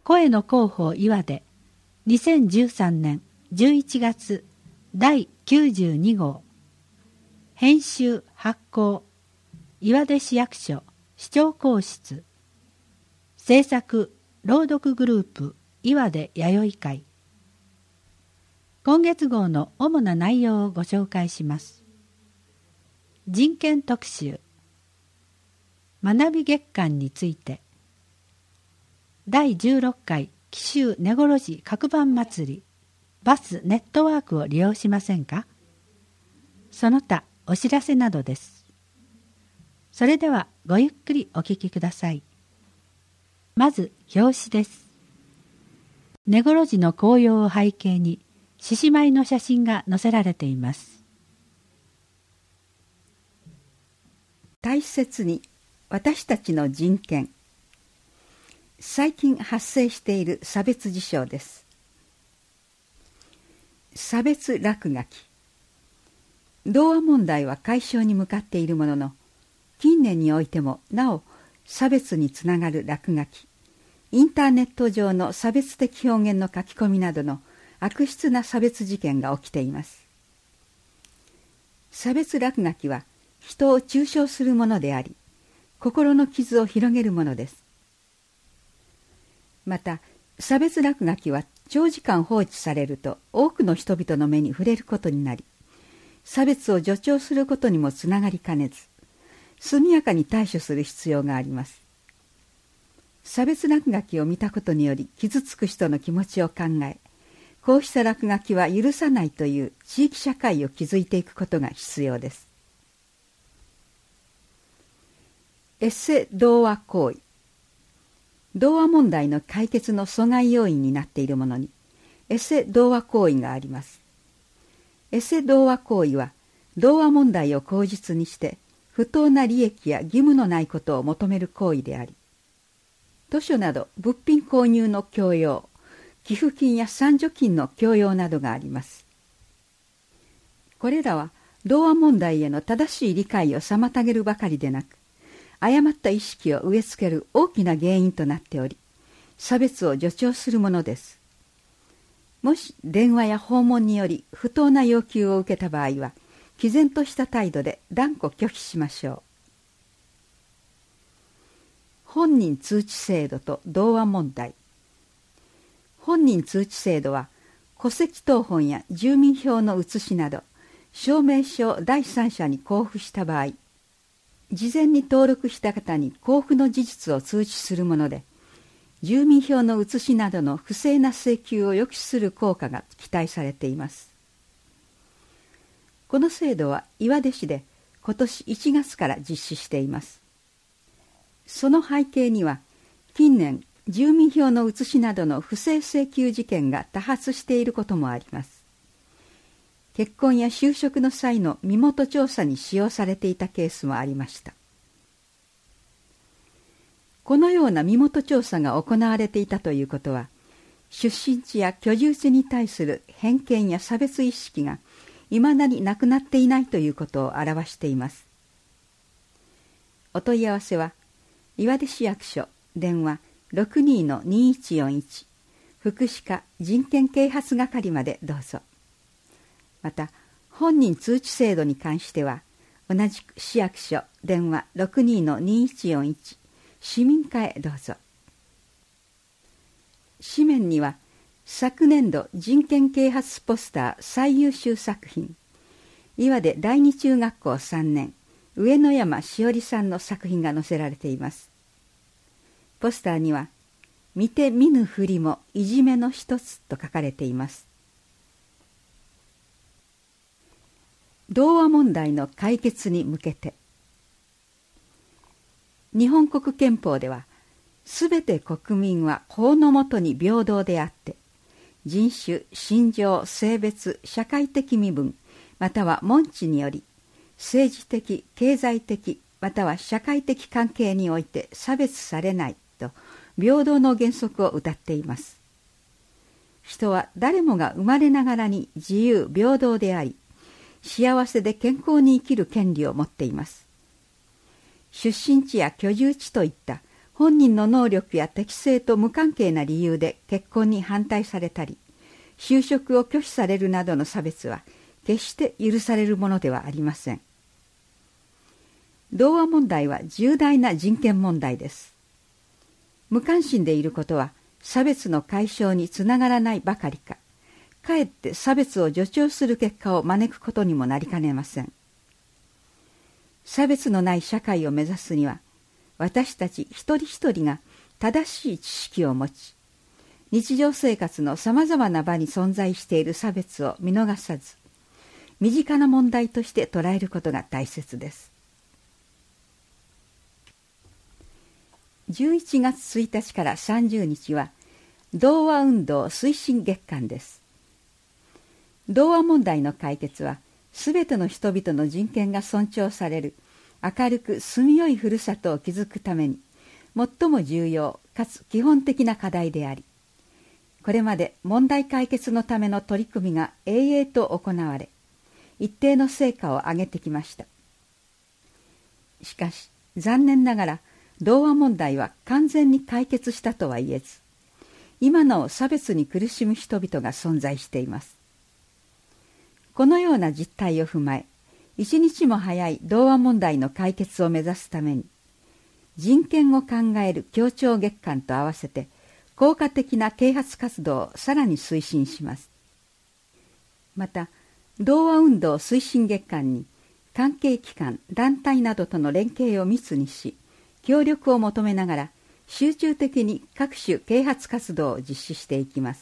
声の広報岩手2013年11月第92号編集発行岩手市役所市長公室制作朗読グループ岩手弥生会。今月号の主な内容をご紹介します。人権特集、学び月間について、第16回紀州根来寺各番祭りバスネットワークを利用しませんか？その他お知らせなどです。それではごゆっくりお聞きください。まず表紙です。根来寺の紅葉を背景に獅子舞の写真が載せられています。 大切に私たちの人権。最近発生している差別事象です。差別落書き。同和問題は解消に向かっているものの、近年においてもなお差別につながる落書き、インターネット上の差別的表現の書き込みなどの悪質な差別事件が起きています。差別落書きは人を中傷するものであり、心の傷を広げるものです。また、差別落書きは長時間放置されると多くの人々の目に触れることになり、差別を助長することにもつながりかねず、速やかに対処する必要があります。差別落書きを見たことにより傷つく人の気持ちを考え、こうした落書きは許さないという地域社会を築いていくことが必要です。エセ同和行為。同和問題の解決の阻害要因になっているものに、エセ同和行為があります。エセ同和行為は、同和問題を口実にして、不当な利益や義務のないことを求める行為であり、図書など物品購入の強要、寄付金や賛助金の強要などがあります。これらは同和問題への正しい理解を妨げるばかりでなく、誤った意識を植え付ける大きな原因となっており、差別を助長するものです。もし電話や訪問により不当な要求を受けた場合は、毅然とした態度で断固拒否しましょう。本人通知制度と同和問題。本人通知制度は、戸籍謄本や住民票の写しなど、証明書を第三者に交付した場合、事前に登録した方に交付の事実を通知するもので、住民票の写しなどの不正な請求を抑止する効果が期待されています。この制度は岩出市で今年1月から実施しています。その背景には、近年住民票の写しなどの不正請求事件が多発していることもあります。結婚や就職の際の身元調査に使用されていたケースもありました。このような身元調査が行われていたということは、出身地や居住地に対する偏見や差別意識がいまだになくなっていないということを表しています。お問い合わせは、岩出市役所電話 62-2141 福祉課人権啓発係までどうぞ。また、本人通知制度に関しては、同じく市役所電話 62-2141 市民課へどうぞ。紙面には、昨年度人権啓発ポスター最優秀作品、岩出第二中学校3年、上野山しおりさんの作品が載せられています。ポスターには、見て見ぬふりもいじめの一つと書かれています。同和問題の解決に向けて。日本国憲法では、すべて国民は法の下に平等であって、人種、信条、性別、社会的身分、または門地により、政治的、経済的、または社会的関係において差別されないと、平等の原則を謳っています。人は誰もが生まれながらに自由平等であり、幸せで健康に生きる権利を持っています。出身地や居住地といった本人の能力や適性と無関係な理由で結婚に反対されたり、就職を拒否されるなどの差別は決して許されるものではありません。同和問題は重大な人権問題です。無関心でいることは差別の解消につながらないばかりか、かえって差別を助長する結果を招くことにもなりかねません。差別のない社会を目指すには、私たち一人一人が正しい知識を持ち、日常生活のさまざまな場に存在している差別を見逃さず、身近な問題として捉えることが大切です。11月1日から30日は、同和運動推進月間です。同和問題の解決は、すべての人々の人権が尊重される、明るく住みよいふるさとを築くために、最も重要かつ基本的な課題であり、これまで問題解決のための取り組みが永遠と行われ、一定の成果を上げてきました。しかし、残念ながら、同和問題は完全に解決したとは言えず、今なお差別に苦しむ人々が存在しています。このような実態を踏まえ、一日も早い同和問題の解決を目指すために、人権を考える協調月間と合わせて、効果的な啓発活動をさらに推進します。また、同和運動推進月間に、関係機関、団体などとの連携を密にし、協力を求めながら集中的に各種啓発活動を実施していきます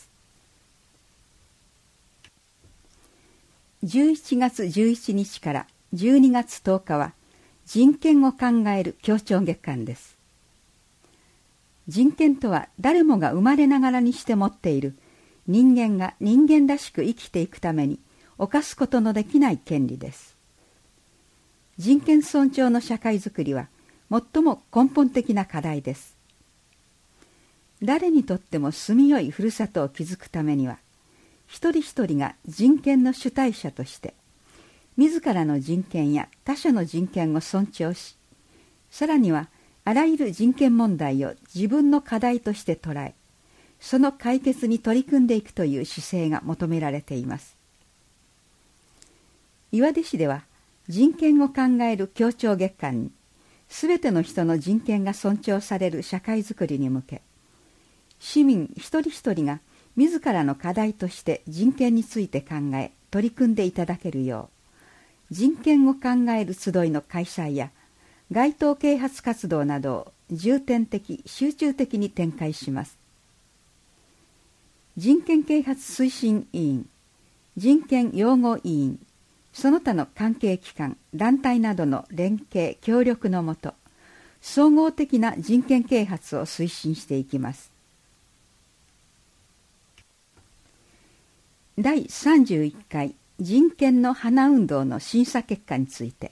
。11月11日から12月10日は人権を考える協調月間です。人権とは誰もが生まれながらにして持っている人間が人間らしく生きていくために侵すことのできない権利です。人権尊重の社会づくりは最も根本的な課題です。誰にとっても住みよいふるさとを築くためには、一人一人が人権の主体者として、自らの人権や他者の人権を尊重し、さらにはあらゆる人権問題を自分の課題として捉え、その解決に取り組んでいくという姿勢が求められています。岩出市では、人権を考える協調月間に、すべての人の人権が尊重される社会づくりに向け、市民一人一人が自らの課題として人権について考え、取り組んでいただけるよう、人権を考える集いの開催や、街頭啓発活動などを重点的、集中的に展開します。人権啓発推進委員、人権擁護委員、その他の関係機関、団体などの連携・協力のもと、総合的な人権啓発を推進していきます。第31回人権の花運動の審査結果について、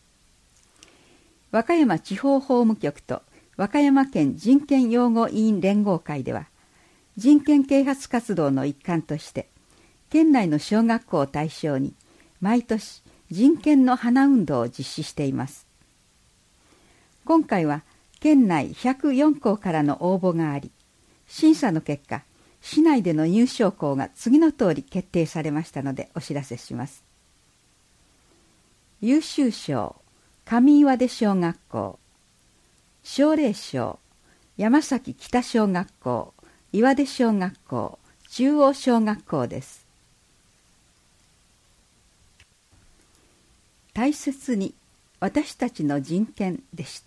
和歌山地方法務局と和歌山県人権擁護委員連合会では、人権啓発活動の一環として、県内の小学校を対象に、毎年人権の花運動を実施しています。今回は県内104校からの応募があり、審査の結果、市内での入賞校が次の通り決定されましたのでお知らせします。優秀賞、上岩出小学校。奨励賞、山崎北小学校、岩出小学校、中央小学校です。大切に私たちの人権でした。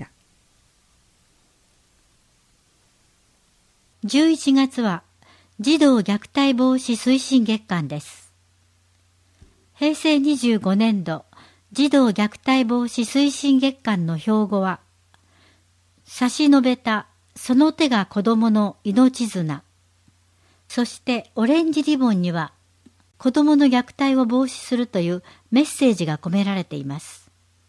11月は児童虐待防止推進月間です。平成25年度児童虐待防止推進月間の標語は、差し伸べたその手が子供の命綱。そしてオレンジリボンには、子供の虐待を防止するというメッセージが込められています。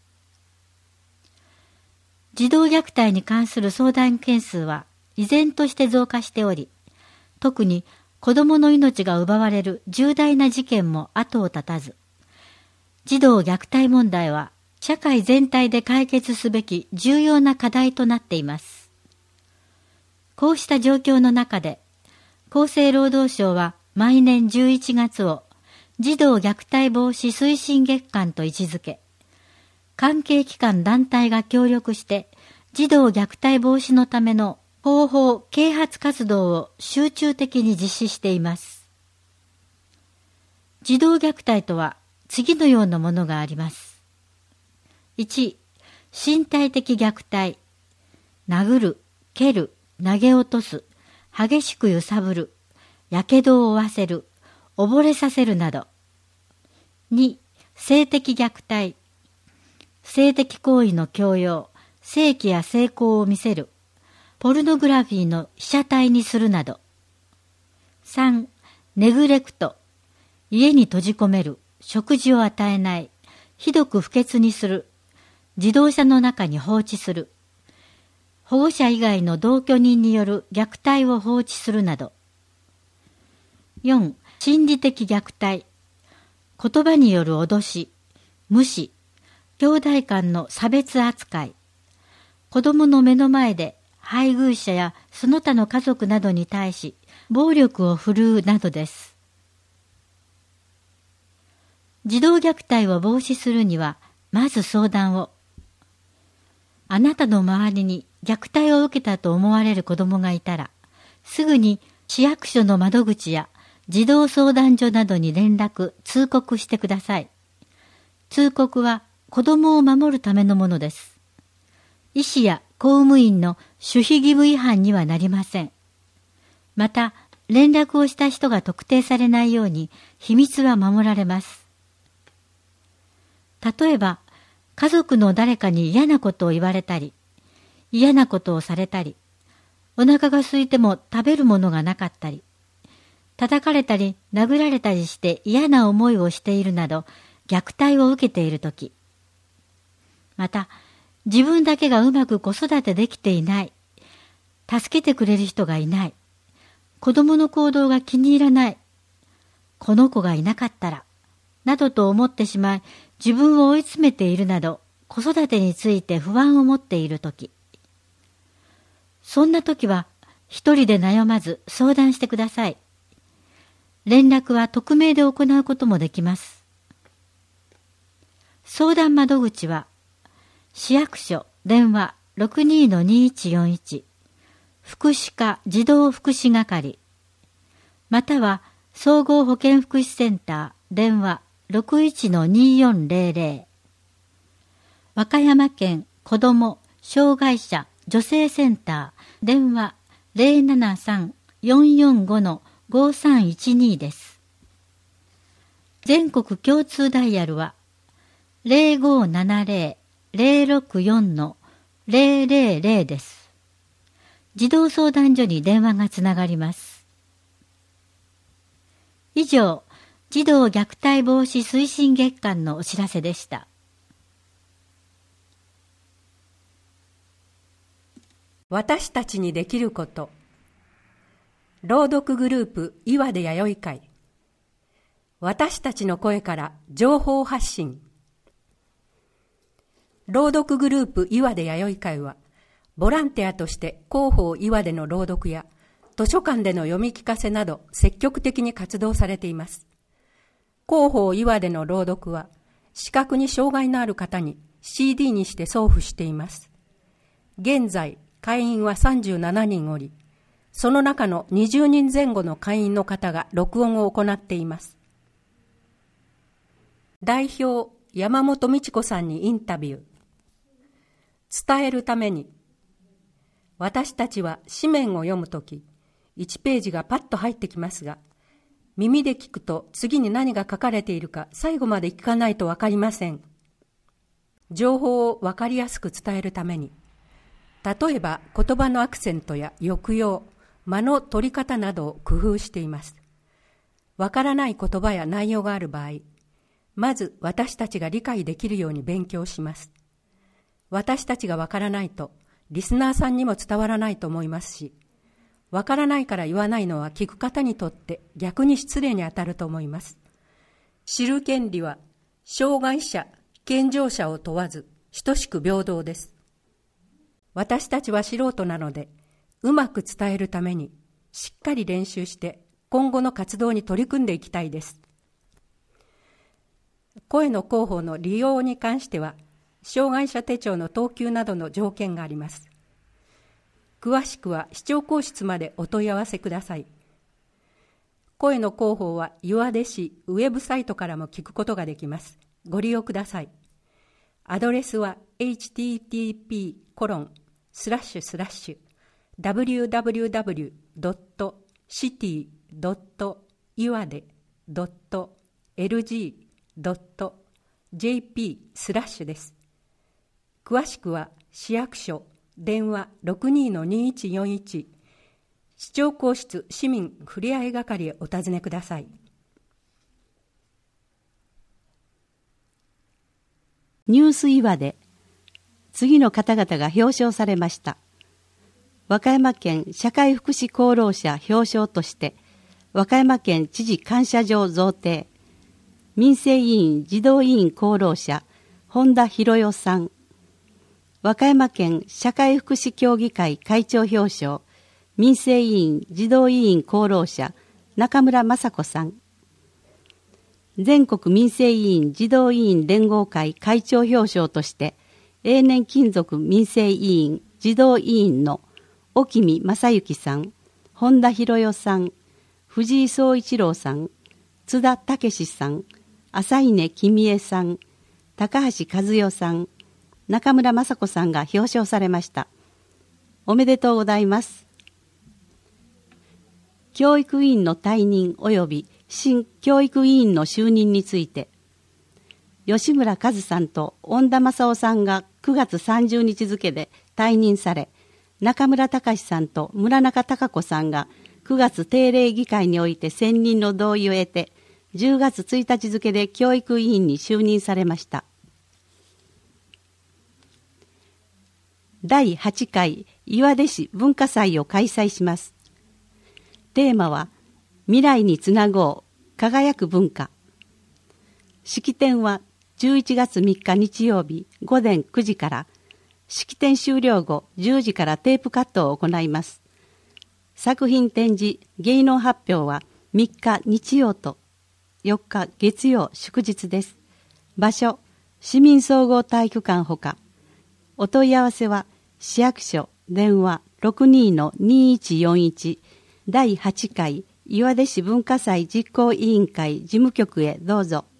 児童虐待に関する相談件数は依然として増加しており、特に子供の命が奪われる重大な事件も後を絶たず、児童虐待問題は社会全体で解決すべき重要な課題となっています。 こうした状況の中で、厚生労働省は毎年11月を児童虐待防止推進月間と位置づけ、関係機関団体が協力して児童虐待防止のための広報啓発活動を集中的に実施しています。児童虐待とは次のようなものがあります。1、身体的虐待、殴る、蹴る、投げ落とす、激しく揺さぶる、やけどを負わせる、溺れさせるなど。2、性的虐待、性的行為の強要、性器や性交を見せる、ポルノグラフィーの被写体にするなど。3、ネグレクト、家に閉じ込める、食事を与えない、ひどく不潔にする、自動車の中に放置する、保護者以外の同居人による虐待を放置するなど。4、心理的虐待、言葉による脅し、無視、兄弟間の差別扱い、子供の目の前で配偶者やその他の家族などに対し暴力を振るうなどです。児童虐待を防止するには、まず相談を。あなたの周りに虐待を受けたと思われる子供がいたら、すぐに市役所の窓口や児童相談所などに連絡、通告してください。通告は子供を守るためのものです。医師や公務員の守秘義務違反にはなりません。また、連絡をした人が特定されないように秘密は守られます。例えば、家族の誰かに嫌なことを言われたり、嫌なことをされたり、お腹が空いても食べるものがなかったり、叩かれたり殴られたりして嫌な思いをしているなど、虐待を受けているとき。また、自分だけがうまく子育てできていない、助けてくれる人がいない、子供の行動が気に入らない、この子がいなかったら、などと思ってしまい、自分を追い詰めているなど、子育てについて不安を持っているとき。そんなときは、一人で悩まず相談してください。連絡は匿名で行うこともできます。相談窓口は、市役所電話 62-2141 福祉課児童福祉係、または総合保健福祉センター電話 61-2400、和歌山県子ども障害者女性センター電話 073-445-5312 です。全国共通ダイヤルは 0570-064-000 です。児童相談所に電話がつながります。以上、児童虐待防止推進月間のお知らせでした。 私たちにできること。朗読グループ岩出弥生会。私たちの声から情報発信。朗読グループ岩出弥生会は、ボランティアとして広報岩出の朗読や図書館での読み聞かせなど積極的に活動されています。広報岩出の朗読は、視覚に障害のある方に CD にして送付しています。現在、会員は37人おり、その中の20人前後の会員の方が録音を行っています。代表山本美智子さんにインタビュー。伝えるために。私たちは紙面を読むとき、1ページがパッと入ってきますが、耳で聞くと次に何が書かれているか最後まで聞かないとわかりません。情報をわかりやすく伝えるために、例えば言葉のアクセントや抑揚、間の取り方などを工夫しています。わからない言葉や内容がある場合、まず私たちが理解できるように勉強します。私たちがわからないと、リスナーさんにも伝わらないと思いますし、わからないから言わないのは聞く方にとって逆に失礼に当たると思います。知る権利は、障害者、健常者を問わず、等しく平等です。私たちは素人なので、 うまく伝えるためにしっかり練習して今後の活動に取り組んでいきたいです。声の広報の利用に関しては、障害者手帳の等級などの条件があります。詳しくは市長公室までお問い合わせください。声の広報は岩出市ウェブサイトからも聞くことができます。ご利用ください。アドレスは http://www.city.iwade.lg.jp/ です。詳しくは市役所電話 62-2141 市長公室市民ふれあい係へお尋ねください。 ニュース岩で次の方々が表彰されました。和歌山県社会福祉功労者表彰として和歌山県知事感謝状贈呈、民生委員児童委員功労者本田博代さん、和歌山県社会福祉協議会会長表彰、民生委員児童委員功労者中村雅子さん、全国民生委員児童委員連合会会長表彰として永年勤続民生委員児童委員の沖見正幸さん、本田博代さん、藤井総一郎さん、津田武さん、浅稲公恵さん、高橋和代さん、中村雅子さんが表彰されました。おめでとうございます。教育委員の退任及び新教育委員の就任について、吉村和さんと恩田正夫さんが9月30日付で退任され、中村隆さんと村中孝子さんが9月定例議会において選任の同意を得て、10月1日付で教育委員に就任されました。第8回岩出市文化祭を開催します。テーマは、未来につなごう、輝く文化。式典は11月3日日曜日午前9時から、式典終了後10時からテープカットを行います。作品展示、芸能発表は3日日曜と4日月曜祝日です。場所、市民総合体育館ほか。お問い合わせは、市役所電話 62-2141 第8回岩出市文化祭実行委員会事務局へどうぞ。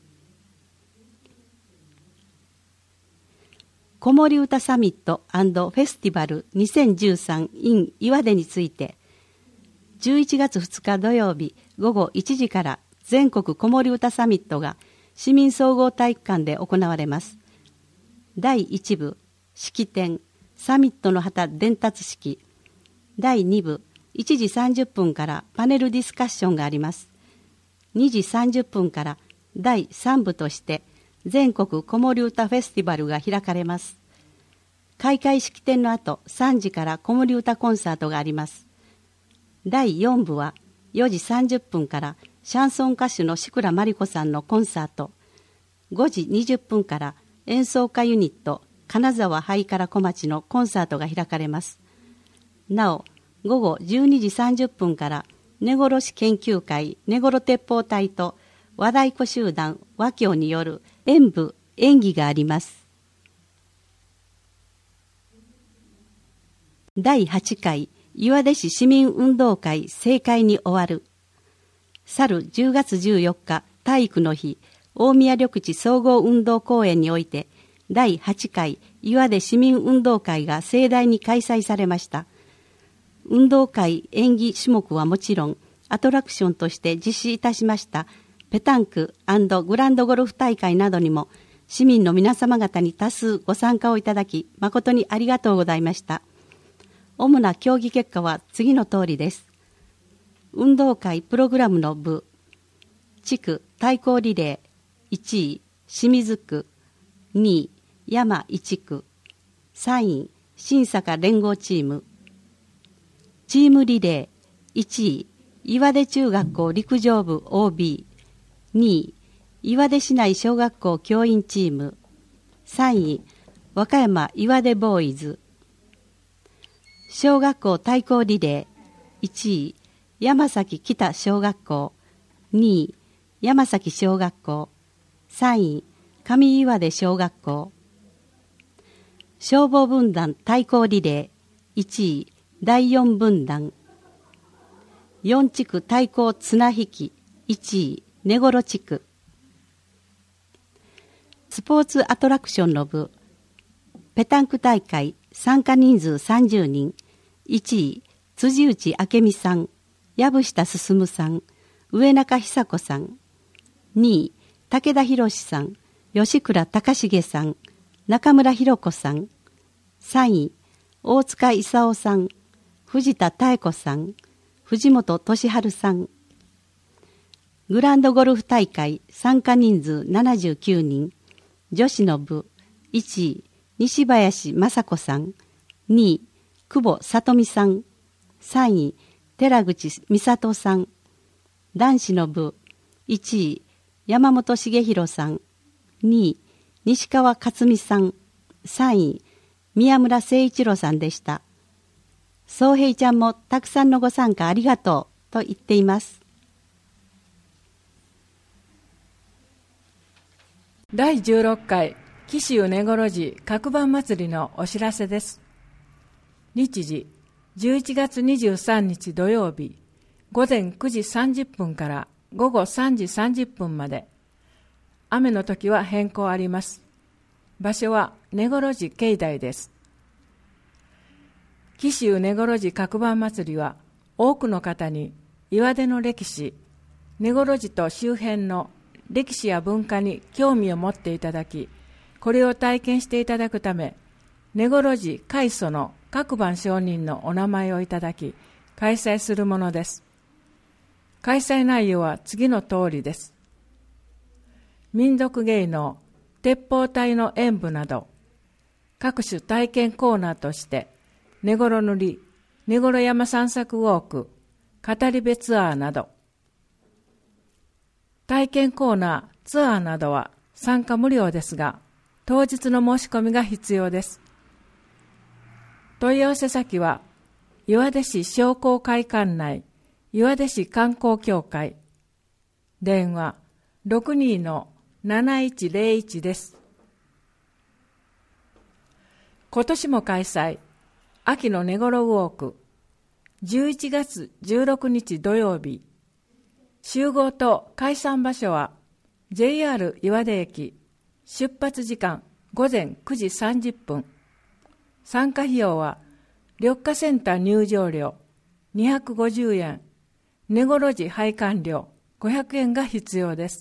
子守歌サミット&フェスティバル2013 in 岩出について、11月2日土曜日午後1時から全国子守歌サミットが市民総合体育館で行われます。第1部、式典、サミットの旗伝達式。第2部、1時30分からパネルディスカッションがあります。2時30分から第3部として全国子守歌フェスティバルが開かれます。開会式典の後3時から子守歌コンサートがあります。第4部は4時30分からシャンソン歌手の志倉真理子さんのコンサート。5時20分から演奏家ユニット金沢ハイカラ小町のコンサートが開かれます。なお、午後12時30分から根室市研究会根室鉄砲隊と和太鼓集団和教による演舞演技があります。第8回岩出市市民運動会盛会に終わる。去る10月14日体育の日大宮緑地総合運動公園において第8回岩出市民運動会が盛大に開催されました。運動会演技種目はもちろんアトラクションとして実施いたしましたペタンク&グランドゴルフ大会などにも市民の皆様方に多数ご参加をいただき誠にありがとうございました。主な競技結果は次の通りです。運動会プログラムの部、地区対抗リレー1位清水区、2位山1区、3位新坂連合チーム、チームリレー1位岩出中学校陸上部 OB、 2位岩出市内小学校教員チーム、3位和歌山岩出ボーイズ。 小学校対抗リレー1位山崎北小学校、2位山崎小学校、3位上岩出小学校。消防分団対抗リレー1位第4分団、4地区対抗綱引き1位根頃地区。スポーツアトラクションの部ペタンク大会参加人数30人、1位辻内明美さん、藪下進さん、上中久子さん。2位武田博さん、吉倉隆重さん、中村博子さん。3位大塚勲さん、藤田妙子さん、藤本俊治さん。グランドゴルフ大会参加人数79人、女子の部1位西林雅子さん、2位久保里美さん、3位寺口美里さん。男子の部1位山本茂弘さん、2位西川克美さん、3位宮村誠一郎さんでした。宗平ちゃんもたくさんのご参加ありがとうと言っています。 第16回紀州根頃寺各番祭りのお知らせです。日時11月23日土曜日午前9時30分から午後3時30分まで。雨の時は変更あります。場所は根頃寺境内です。紀州根頃寺各番祭りは多くの方に岩手の歴史、根頃寺と周辺の歴史や文化に興味を持っていただき、これを体験していただくため、根頃寺開祖の各番上人のお名前をいただき、開催するものです。開催内容は次の通りです。民族芸能、鉄砲隊の演舞など、各種体験コーナーとして、根頃塗り、根頃山散策ウォーク、語り部ツアーなど、体験コーナー、ツアーなどは参加無料ですが、当日の申し込みが必要です。問い合わせ先は、岩出市商工会館内、岩出市観光協会、電話 62-7101 です。今年も開催、秋の根頃ウォーク、11月16日土曜日、集合と解散場所は JR 岩出駅、出発時間午前9時30分。参加費用は緑化センター入場料250円、根頃寺拝観料500円が必要です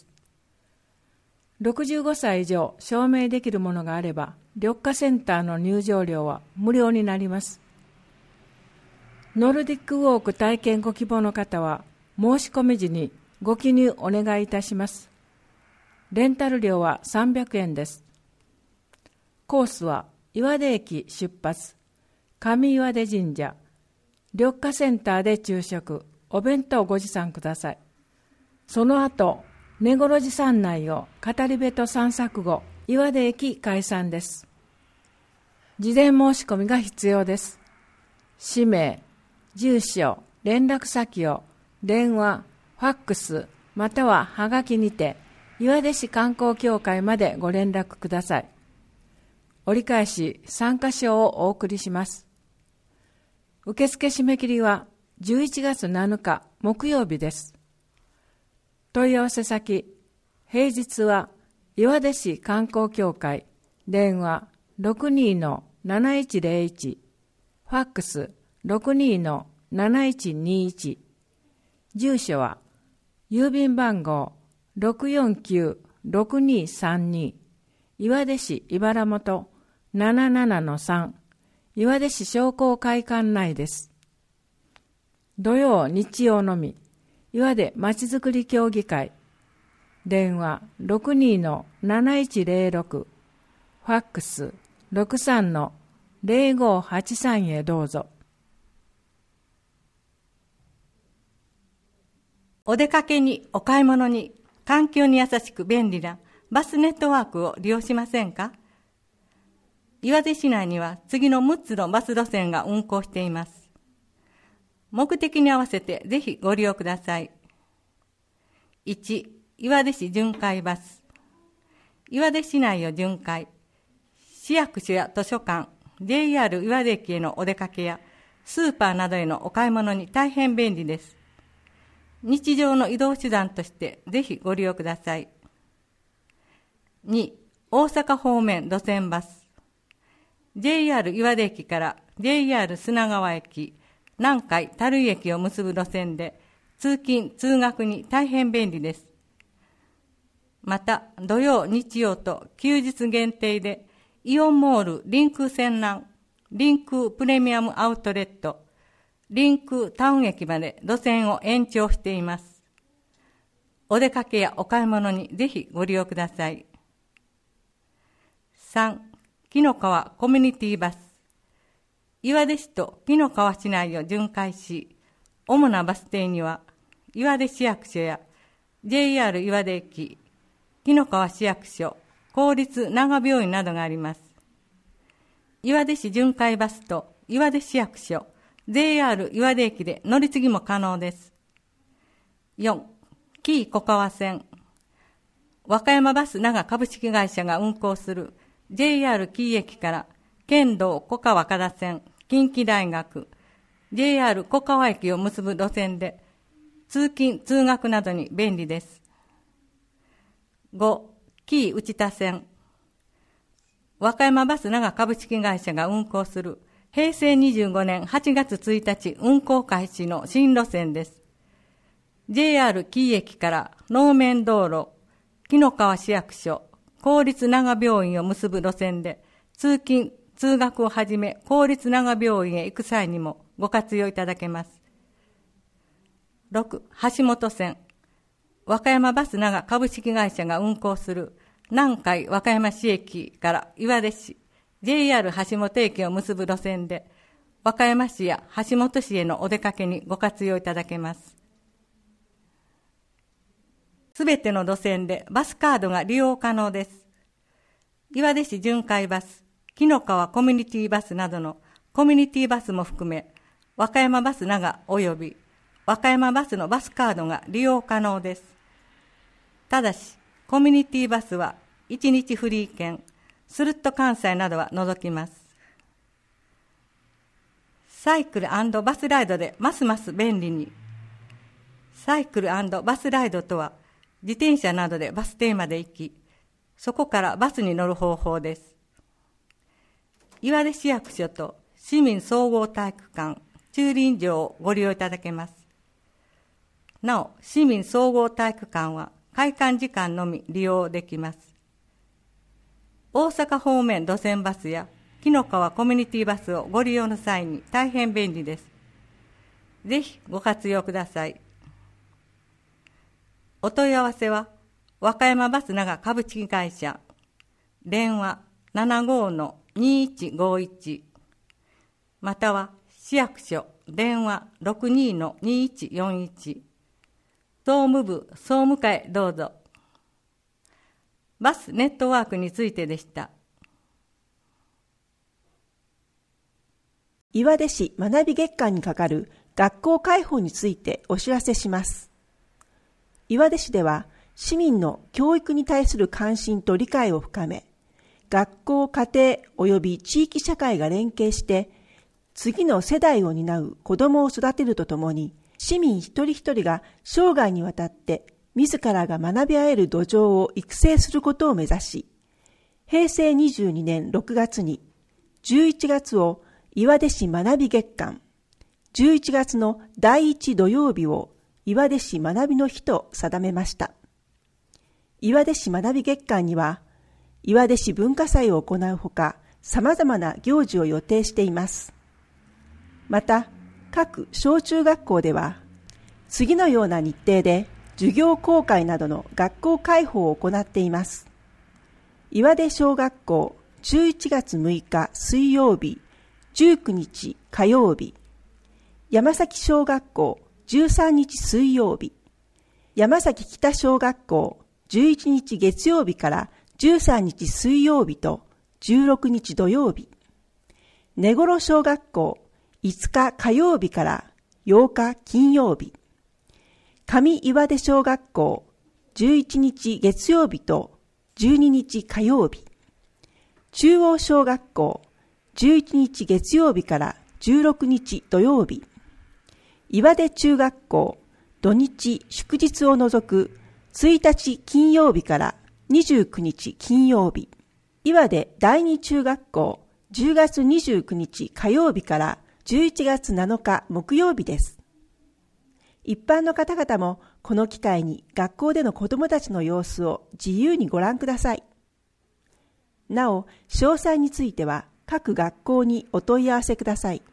。65歳以上証明できるものがあれば、緑化センターの入場料は無料になります。ノルディックウォーク体験ご希望の方は、申し込み時にご記入お願いいたします。レンタル料は300円です。コースは岩出駅出発、上岩出神社、緑化センターで昼食、お弁当をご持参ください。その後、根頃寺山内を語り部と散策後、岩出駅解散です。事前申し込みが必要です。氏名、住所、連絡先を電話、ファックス、またははがきにて、岩出市観光協会までご連絡ください。折り返し参加証をお送りします。受付締め切りは11月7日木曜日です。問い合わせ先、平日は岩出市観光協会、電話 62-7101、ファックス 62-7121、住所は郵便番号 649-6232、岩出市茨本 77-3、岩出市商工会館内です。土曜日曜のみ、岩出まちづくり協議会、電話 62-7106、ファックス 63-0583 へどうぞ。 お出かけにお買い物に環境に優しく便利なバスネットワークを利用しませんか？ 岩手市内には次の6つのバス路線が運行しています。目的に合わせてぜひご利用ください。1、岩出市巡回バス。岩出市内を巡回。市役所や図書館、JR 岩出駅へのお出かけやスーパーなどへのお買い物に大変便利です。日常の移動手段としてぜひご利用ください。2、大阪方面路線バス。JR 岩出駅から JR 砂川駅、南海樽井駅を結ぶ路線で通勤・通学に大変便利です。また、土曜・日曜と休日限定でイオンモールリンク線南、リンクプレミアムアウトレット、リンクタウン駅まで路線を延長しています。お出かけやお買い物にぜひご利用ください。3、紀の川コミュニティバス。岩出市と紀の川市内を巡回し、主なバス停には岩出市役所や JR 岩出駅、紀の川市役所、公立長病院などがあります。岩出市巡回バスと岩出市役所、JR 岩出駅で乗り継ぎも可能です。4、紀伊小川線。和歌山バス長株式会社が運行する JR 紀伊駅から県道小川加田線、近畿大学、JR 小川駅を結ぶ路線で通勤・通学などに便利です。5、紀伊内田線。和歌山バス長株式会社が運行する平成25年8月1日運行開始の新路線です。JR 紀伊駅から能面道路、紀の川市役所、公立長病院を結ぶ路線で通勤・通学をはじめ公立長病院へ行く際にもご活用いただけます。6、橋本線。和歌山バス長株式会社が運行する南海和歌山市駅から岩出市、JR 橋本駅を結ぶ路線で和歌山市や橋本市へのお出かけにご活用いただけます。すべての路線でバスカードが利用可能です。岩出市巡回バス、紀の川コミュニティバスなどのコミュニティバスも含め、和歌山バス長及び和歌山バスのバスカードが利用可能です。ただし、コミュニティバスは1日フリー券、スルット関西などは除きます。サイクル&バスライドでますます便利に。サイクル&バスライドとは、自転車などでバス停まで行き、そこからバスに乗る方法です。岩出市役所と市民総合体育館、駐輪場をご利用いただけます。なお、市民総合体育館は開館時間のみ利用できます。大阪方面路線バスや紀の川コミュニティバスをご利用の際に大変便利です。ぜひご活用ください。お問い合わせは和歌山バス長株式会社、電話 75-2151 または市役所電話 62-2141 総務部総務課へどうぞ。バスネットワークについてでした。 岩出市学び月間にかかる学校開放についてお知らせします。岩出市では市民の教育に対する関心と理解を深め、学校、家庭及び地域社会が連携して次の世代を担う子どもを育てるとともに、市民一人一人が生涯にわたって自らが学び合える土壌を育成することを目指し、平成22年6月に11月を岩出市学び月間、11月の第1土曜日を岩出市学びの日と定めました。岩出市学び月間には、岩出市文化祭を行うほか、様々な行事を予定しています。また、各小中学校では、次のような日程で授業公開などの学校開放を行っています。岩出小学校11月6日水曜日、19日火曜日、山崎小学校13日水曜日、山崎北小学校11日月曜日から13日水曜日と 16日土曜日。根頃小学校5日火曜日から8日金曜日。上岩出小学校11日月曜日と12日火曜日。中央小学校11日月曜日から16日土曜日。岩出中学校土日祝日を除く1日金曜日から29日金曜日。岩出第二中学校10月29日火曜日から11月7日木曜日です。一般の方々もこの機会に学校での子どもたちの様子を自由にご覧ください。なお、詳細については各学校にお問い合わせください。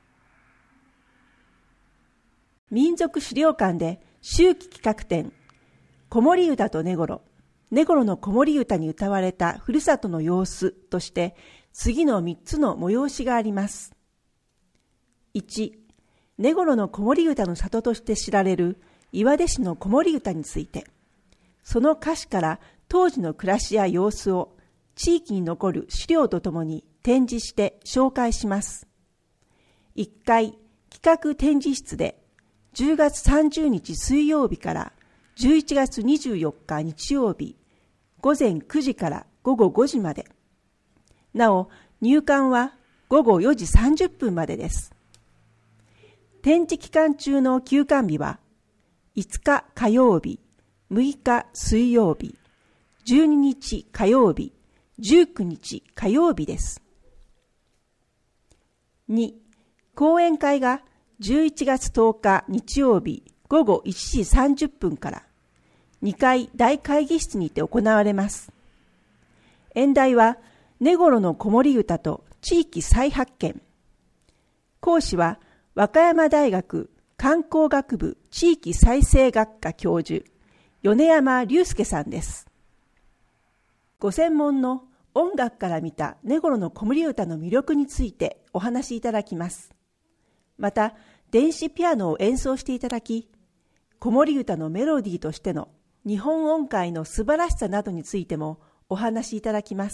民族資料館で秋季企画展、子守歌と根頃、根頃の子守歌に歌われたふるさとの様子として次の3つの催しがあります。1、根頃の子守歌の里として知られる岩出市の子守歌について、その歌詞から当時の暮らしや様子を地域に残る資料とともに展示して紹介します。1回企画展示室で10月30日水曜日から11月24日日曜日午前9時から午後5時まで。なお、入館は午後4時30分までです。展示期間中の休館日は5日火曜日、6日水曜日、12日火曜日、19日火曜日です。2、講演会が11月10日日曜日午後1時30分から2階大会議室にて行われます。演題は根頃の子守歌と地域再発見。講師は和歌山大学観光学部地域再生学科教授米山隆介さんです。ご専門の音楽から見た根頃の子守歌の魅力についてお話しいただきます。また電子ピアノを演奏していただき、子守歌のメロディーとしての日本音階の素晴らしさなどについてもお話しいただきます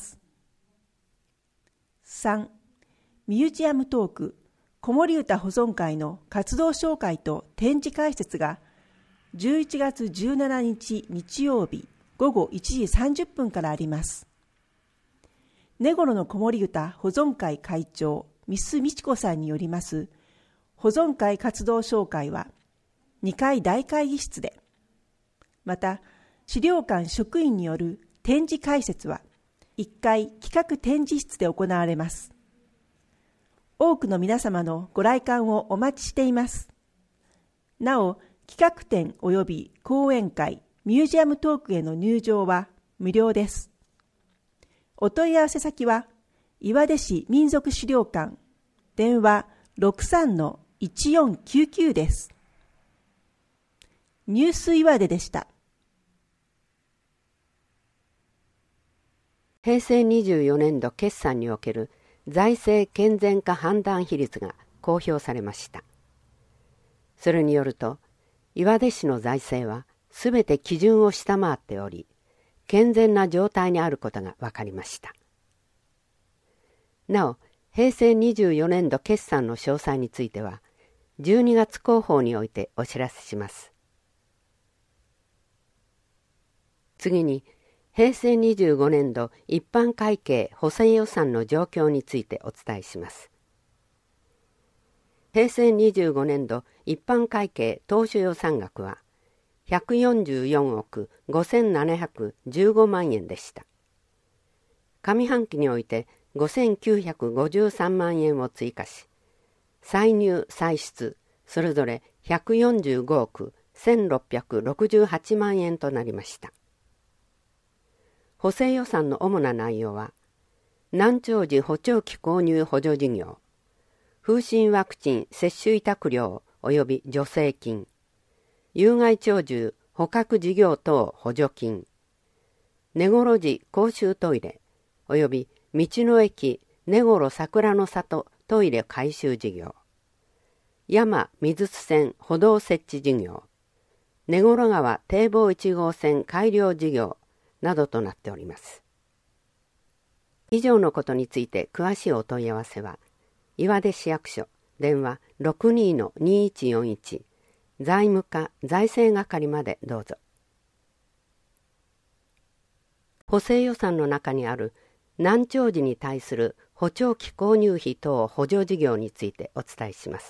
。3、ミュージアムトーク子守歌保存会の活動紹介と展示解説が11月17日日曜日午後1時30分からあります。根頃の子守歌保存会会長ミス美智子さんによります保存会活動紹介は2階大会議室で、また資料館職員による展示解説は1階企画展示室で行われます。多くの皆様のご来館をお待ちしています。なお、企画展及び講演会、ミュージアムトークへの入場は無料です。お問い合わせ先は、岩出市民族資料館、電話 63-1499 です。ニュース岩出でした。 平成24年度決算における財政健全化判断比率が公表されました。それによると、岩出市の財政はすべて基準を下回っており、健全な状態にあることが分かりました。なお、平成24年度決算の詳細については、12月広報においてお知らせします。次に、平成25年度一般会計補正予算の状況についてお伝えします。平成25年度一般会計当初予算額は144億5715万円でした。上半期において5953万円を追加し、歳入歳出それぞれ145億1668万円となりました。補正予算の主な内容は、難聴児補聴器購入補助事業、風疹ワクチン接種委託料及び助成金、有害鳥獣捕獲事業等補助金、根頃寺公衆トイレ及び道の駅根頃桜の里トイレ改修事業、山水津線歩道設置事業、根頃川堤防1号線改良事業などとなっております。 以上のことについて詳しいお問い合わせは、岩出市役所電話 62-2141 財務課財政係までどうぞ。補正予算の中にある難聴児に対する補聴器購入費等補助事業についてお伝えします。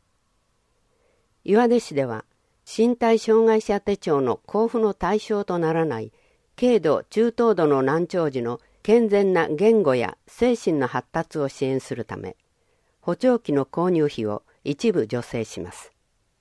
岩出市では身体障害者手帳の交付の対象とならない軽度・中等度の難聴児の健全な言語や精神の発達を支援するため、補聴器の購入費を一部助成します。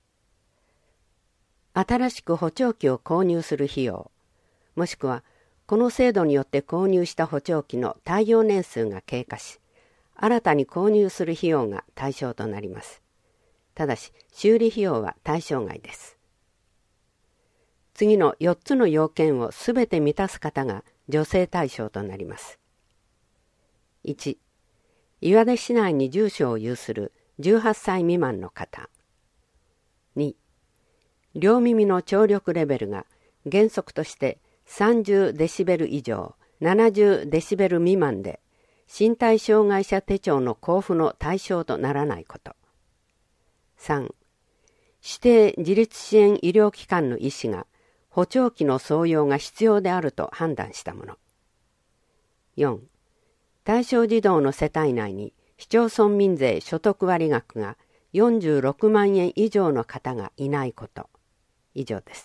新しく補聴器を購入する費用、もしくはこの制度によって購入した補聴器の耐用年数が経過し、新たに購入する費用が対象となります。ただし、修理費用は対象外です。次の4つの要件をすべて満たす方が助成対象となります。1、岩出市内に住所を有する18歳未満の方。2、両耳の聴力レベルが原則として30デシベル以上、70デシベル未満で、身体障害者手帳の交付の対象とならないこと。3、指定自立支援医療機関の医師が補聴器の装用が必要であると判断したもの。4、対象児童の世帯内に市町村民税所得割額が46万円以上の方がいないこと。以上です。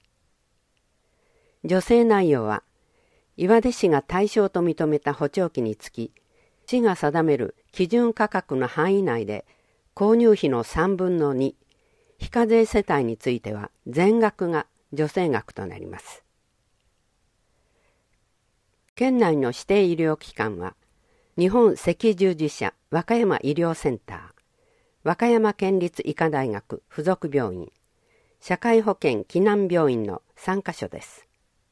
助成内容は、岩出市が対象と認めた補聴器につき、市が定める基準価格の範囲内で購入費の3分の2、非課税世帯については全額が助成額となります。県内の指定医療機関は、日本赤十字社和歌山医療センター、和歌山県立医科大学附属病院、社会保険紀南病院の3カ所です。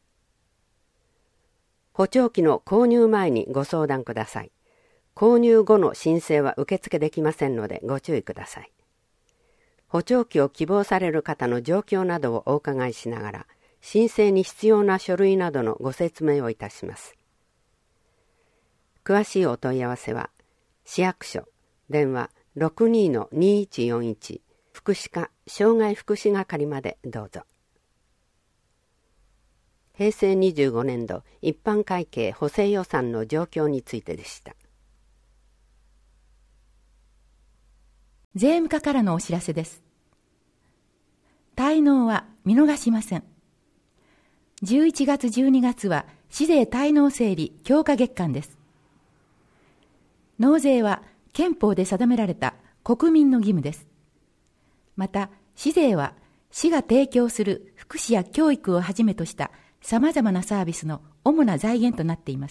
補聴器の購入前にご相談ください。購入後の申請は受付できませんのでご注意ください。補聴器を希望される方の状況などをお伺いしながら、申請に必要な書類などのご説明をいたします。詳しいお問い合わせは、市役所、電話 62-2141 福祉課障害福祉係までどうぞ。平成25年度一般会計補正予算の状況についてでした。 税務課からのお知らせです。滞納は見逃しません。11月12月は市税滞納整理強化月間です。納税は憲法で定められた国民の義務です。また、市税は市が提供する福祉や教育をはじめとしたさまざまなサービスの主な財源となっています。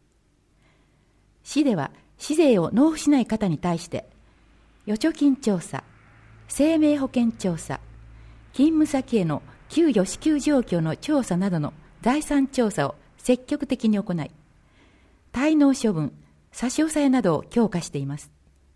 市では市税を納付しない方に対して、預貯金調査、生命保険調査、勤務先への給与支給状況の調査などの財産調査を積極的に行い、滞納処分、差し押さえなどを強化しています。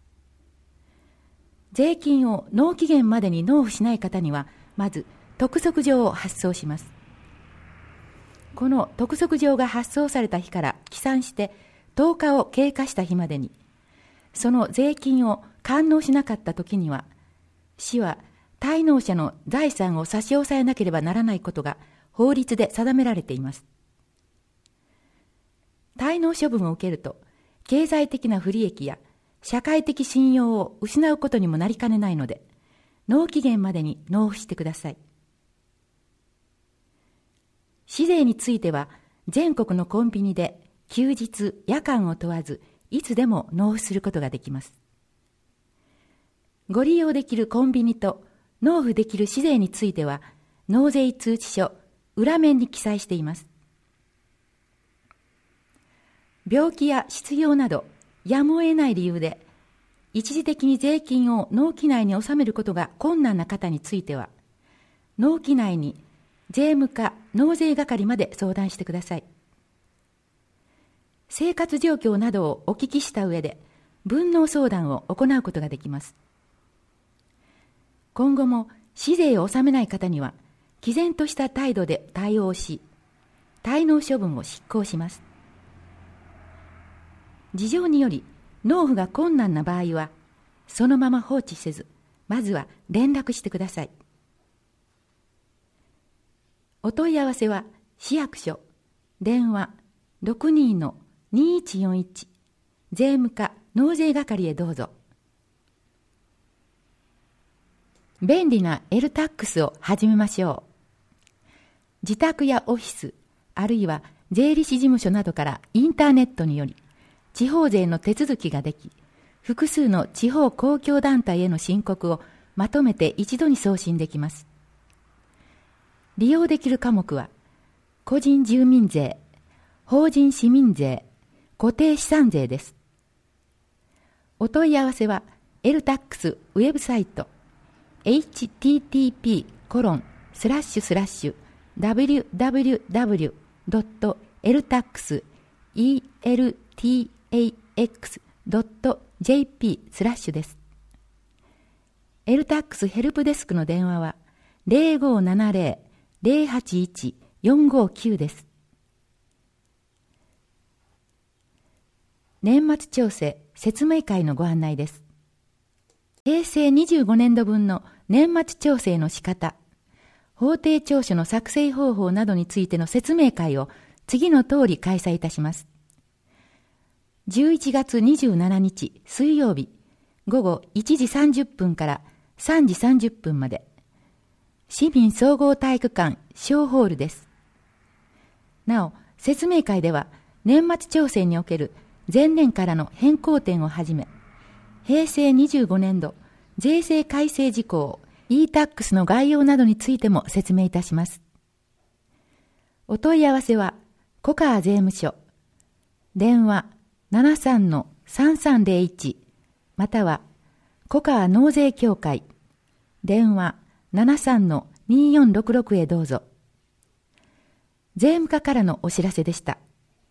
税金を納期限までに納付しない方には、まず督促状を発送します。この督促状が発送された日から起算して10日を経過した日までに、その税金を完納しなかったときには、市は滞納者の財産を差し押さえなければならないことが法律で定められています。滞納処分を受けると、経済的な不利益や社会的信用を失うことにもなりかねないので、納期限までに納付してください。市税については、全国のコンビニで休日、夜間を問わず、いつでも納付することができます。ご利用できるコンビニと納付できる市税については、納税通知書裏面に記載しています。病気や失業など、やむを得ない理由で、一時的に税金を納期内に納めることが困難な方については、納期内に税務課納税係まで相談してください。生活状況などをお聞きした上で、分納相談を行うことができます。今後も市税を納めない方には、毅然とした態度で対応し、滞納処分を執行します。 事情により納付が困難な場合は、そのまま放置せず、まずは連絡してください。お問い合わせは、市役所、電話 62-2141、税務課納税係へどうぞ。便利な L-TAX を始めましょう。自宅やオフィス、あるいは税理士事務所などからインターネットにより、地方税の手続きができ、複数の地方公共団体への申告をまとめて一度に送信できます。利用できる科目は、個人住民税、法人市民税、固定資産税です。お問い合わせは、L-TAX ウェブサイト、http://www.eltax.jp/ です。L-TAX ヘルプデスクの電話は 0570-081-459 です。年末調整説明会のご案内です。平成25年度分の年末調整の仕方、法定調書の作成方法などについての説明会を次の通り開催いたします。11月27日水曜日午後1時30分から3時30分まで、市民総合体育館小ホールです。なお、説明会では年末調整における前年からの変更点をはじめ、平成25年度税制改正事項 e-TAX の概要などについても説明いたします。お問い合わせは小川税務署、電話 73-3301 または小川納税協会、電話 73-2466 へどうぞ。税務課からのお知らせでした。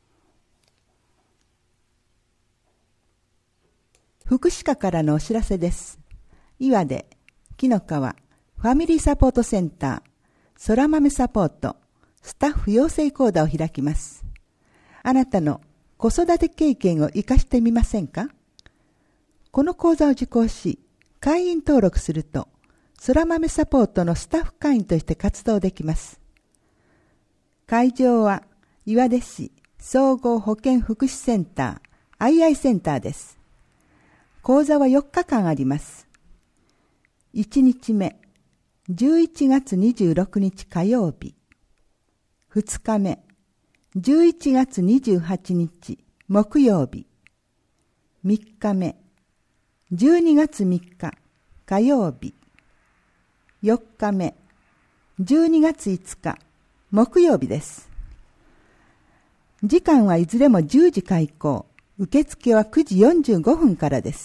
福祉課からのお知らせです。岩出、紀の川、ファミリーサポートセンター、そら豆サポート、スタッフ養成講座を開きます。あなたの子育て経験を生かしてみませんか？この講座を受講し、会員登録すると、そら豆サポートのスタッフ会員として活動できます。会場は、岩出市総合保健福祉センター、II センターです。講座は4日間あります。1日目、11月26日火曜日。2日目、11月28日木曜日。3日目、12月3日火曜日。4日目、12月5日木曜日です。時間はいずれも10時開講。受付は9時45分からです。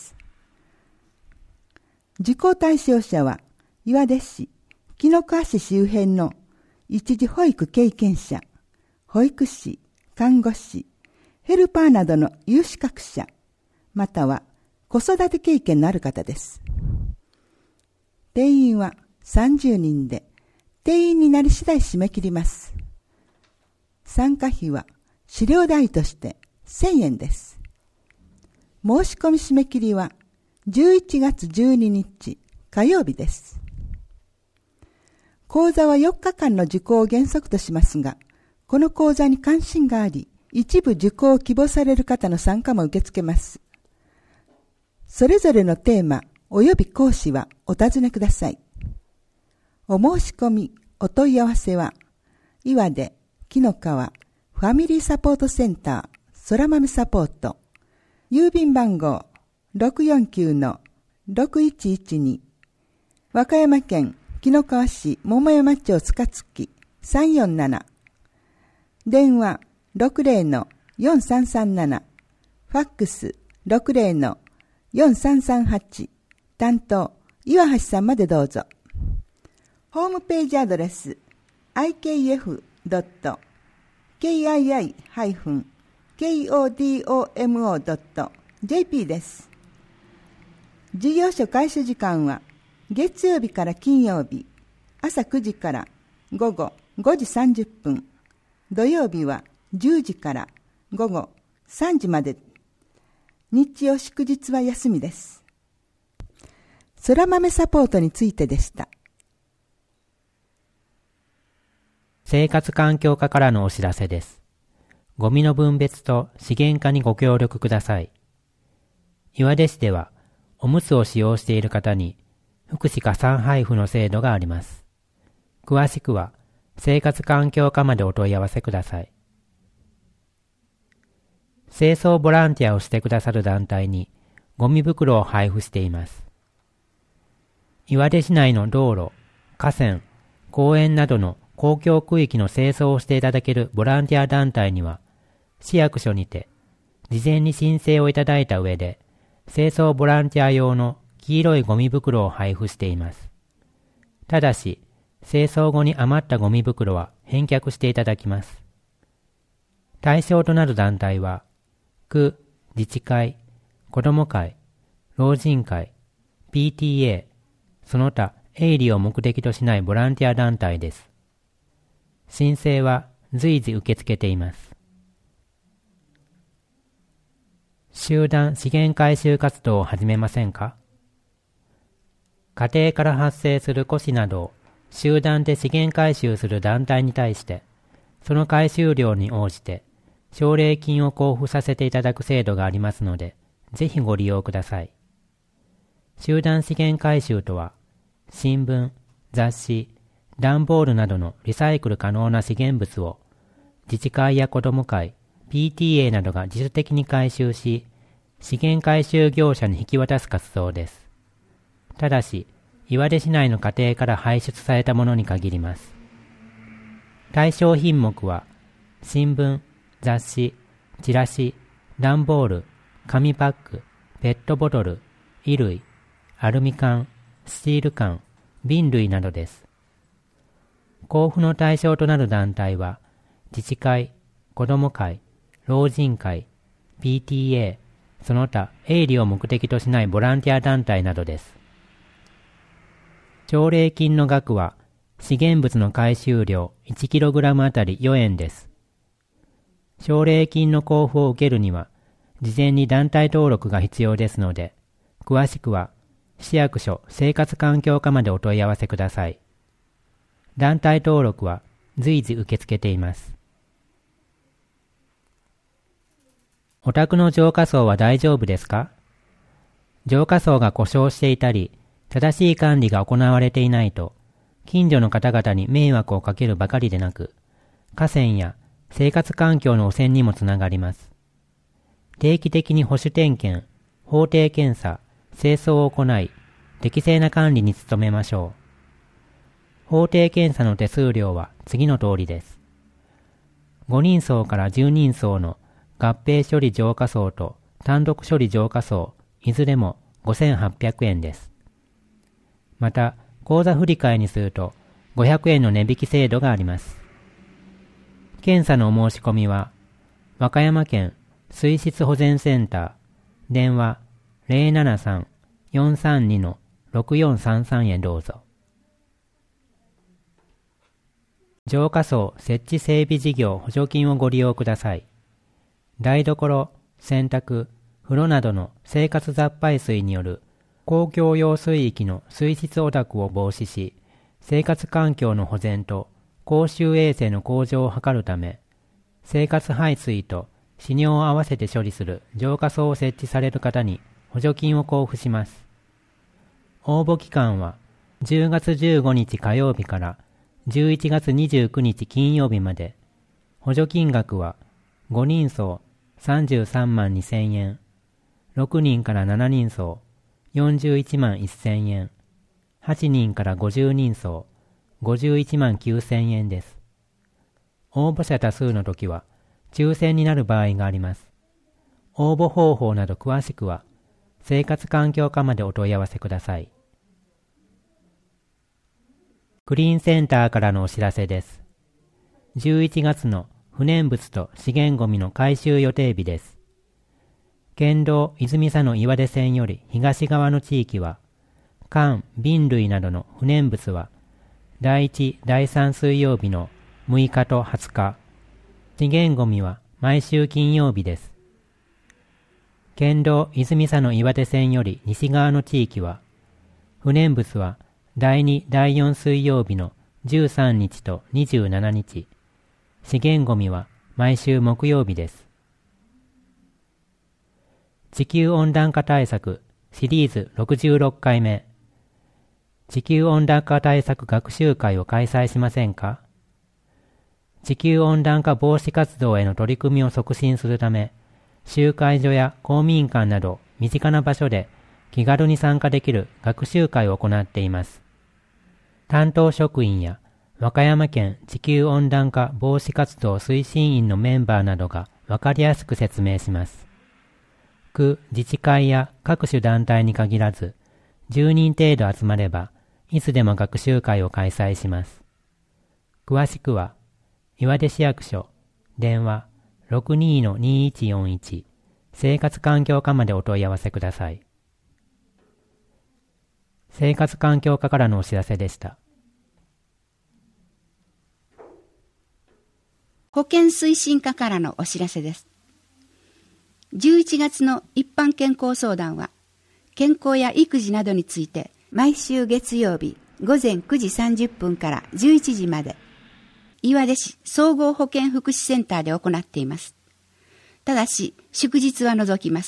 受講対象者は、岩出市、紀の川市周辺の一時保育経験者、保育士、看護師、ヘルパーなどの有資格者、または子育て経験のある方です。定員は30人で、定員になり次第締め切ります。参加費は資料代として1000円です。申し込み締め切りは11月12日火曜日です。講座は4日間の受講を原則としますが、この講座に関心があり、一部受講を希望される方の参加も受け付けます。それぞれのテーマ及び講師はお尋ねください。お申し込み、お問い合わせは、岩出、紀の川、ファミリーサポートセンター、そら豆サポート、郵便番号 649-6112 和歌山県紀の川市桃山町塚月347電話 60-4337 ファックス 60-4338 担当岩橋さんまでどうぞ。ホームページアドレス ikf.kii-kodomo.jp です。事業所開始時間は月曜日から金曜日朝9時から午後5時30分、土曜日は10時から午後3時まで。 日曜祝日は休みです。そら豆サポートについてでした。 生活環境課からのお知らせです。ゴミの分別と資源化にご協力ください。岩出市では、おむつを使用している方に、福祉加算配布の制度があります。詳しくは、生活環境課までお問い合わせください。清掃ボランティアをしてくださる団体に、ゴミ袋を配布しています。岩出市内の道路、河川、公園などの公共区域の清掃をしていただけるボランティア団体には、市役所にて、事前に申請をいただいた上で、清掃ボランティア用の黄色いゴミ袋を配布しています。ただし、清掃後に余ったゴミ袋は返却していただきます。対象となる団体は、区、自治会、子ども会、老人会、PTA、その他営利を目的としないボランティア団体です。申請は随時受け付けています。集団資源回収活動を始めませんか？家庭から発生する古紙などを集団で資源回収する団体に対して、その回収量に応じて奨励金を交付させていただく制度がありますので、ぜひご利用ください。集団資源回収とは、新聞、雑誌、段ボールなどのリサイクル可能な資源物を自治会や子ども会、PTA などが自主的に回収し、資源回収業者に引き渡す活動です。ただし、岩出市内の家庭から排出されたものに限ります。対象品目は、新聞、雑誌、チラシ、段ボール、紙パック、ペットボトル、衣類、アルミ缶、スチール缶、瓶類などです。交付の対象となる団体は、自治会、子ども会、老人会、PTA、その他営利を目的としないボランティア団体などです。奨励金の額は、資源物の回収量 1kg あたり4円です。奨励金の交付を受けるには、事前に団体登録が必要ですので、詳しくは、市役所生活環境課までお問い合わせください。団体登録は随時受け付けています。お宅の浄化槽は大丈夫ですか？浄化槽が故障していたり、正しい管理が行われていないと、近所の方々に迷惑をかけるばかりでなく、河川や生活環境の汚染にもつながります。定期的に保守点検、法定検査、清掃を行い、適正な管理に努めましょう。法定検査の手数料は次の通りです。5人層から10人層の合併処理浄化槽と単独処理浄化槽、いずれも5800円です。また、口座振替にすると500円の値引き制度があります。検査のお申し込みは、和歌山県水質保全センター、電話 073-432-6433 へどうぞ。浄化槽設置整備事業補助金をご利用ください。台所、洗濯、風呂などの生活雑排水による公共用水域の水質汚濁を防止し、生活環境の保全と公衆衛生の向上を図るため、生活排水と死尿を合わせて処理する浄化槽を設置される方に補助金を交付します。応募期間は10月15日火曜日から11月29日金曜日まで、補助金額は5人層33万2000円、6人から7人層41万1000円、8人から50人層51万9000円です。応募者多数の時は抽選になる場合があります。応募方法など詳しくは生活環境課までお問い合わせください。クリーンセンターからのお知らせです。11月の不燃物と資源ごみの回収予定日です。県道泉佐野岩出線より東側の地域は、缶、瓶類などの不燃物は、第1、第3水曜日の6日と20日、資源ごみは毎週金曜日です。 県道泉佐野岩手線より西側の地域は、不燃物は第2、第4水曜日の13日と27日、資源ごみは毎週木曜日です。地球温暖化対策シリーズ66回目、地球温暖化対策学習会を開催しませんか？地球温暖化防止活動への取り組みを促進するため、集会所や公民館など身近な場所で気軽に参加できる学習会を行っています。担当職員や和歌山県地球温暖化防止活動推進員のメンバーなどが分かりやすく説明します。区自治会や各種団体に限らず、10人程度集まれば、いつでも学習会を開催します。詳しくは、岩出市役所、電話 62-2141 生活環境課までお問い合わせください。生活環境課からのお知らせでした。 保健推進課からのお知らせです。11月の一般健康相談は、健康や育児などについて毎週月曜日午前9時30分から11時まで、岩出市総合保健福祉センターで行っています。ただし、祝日は除きます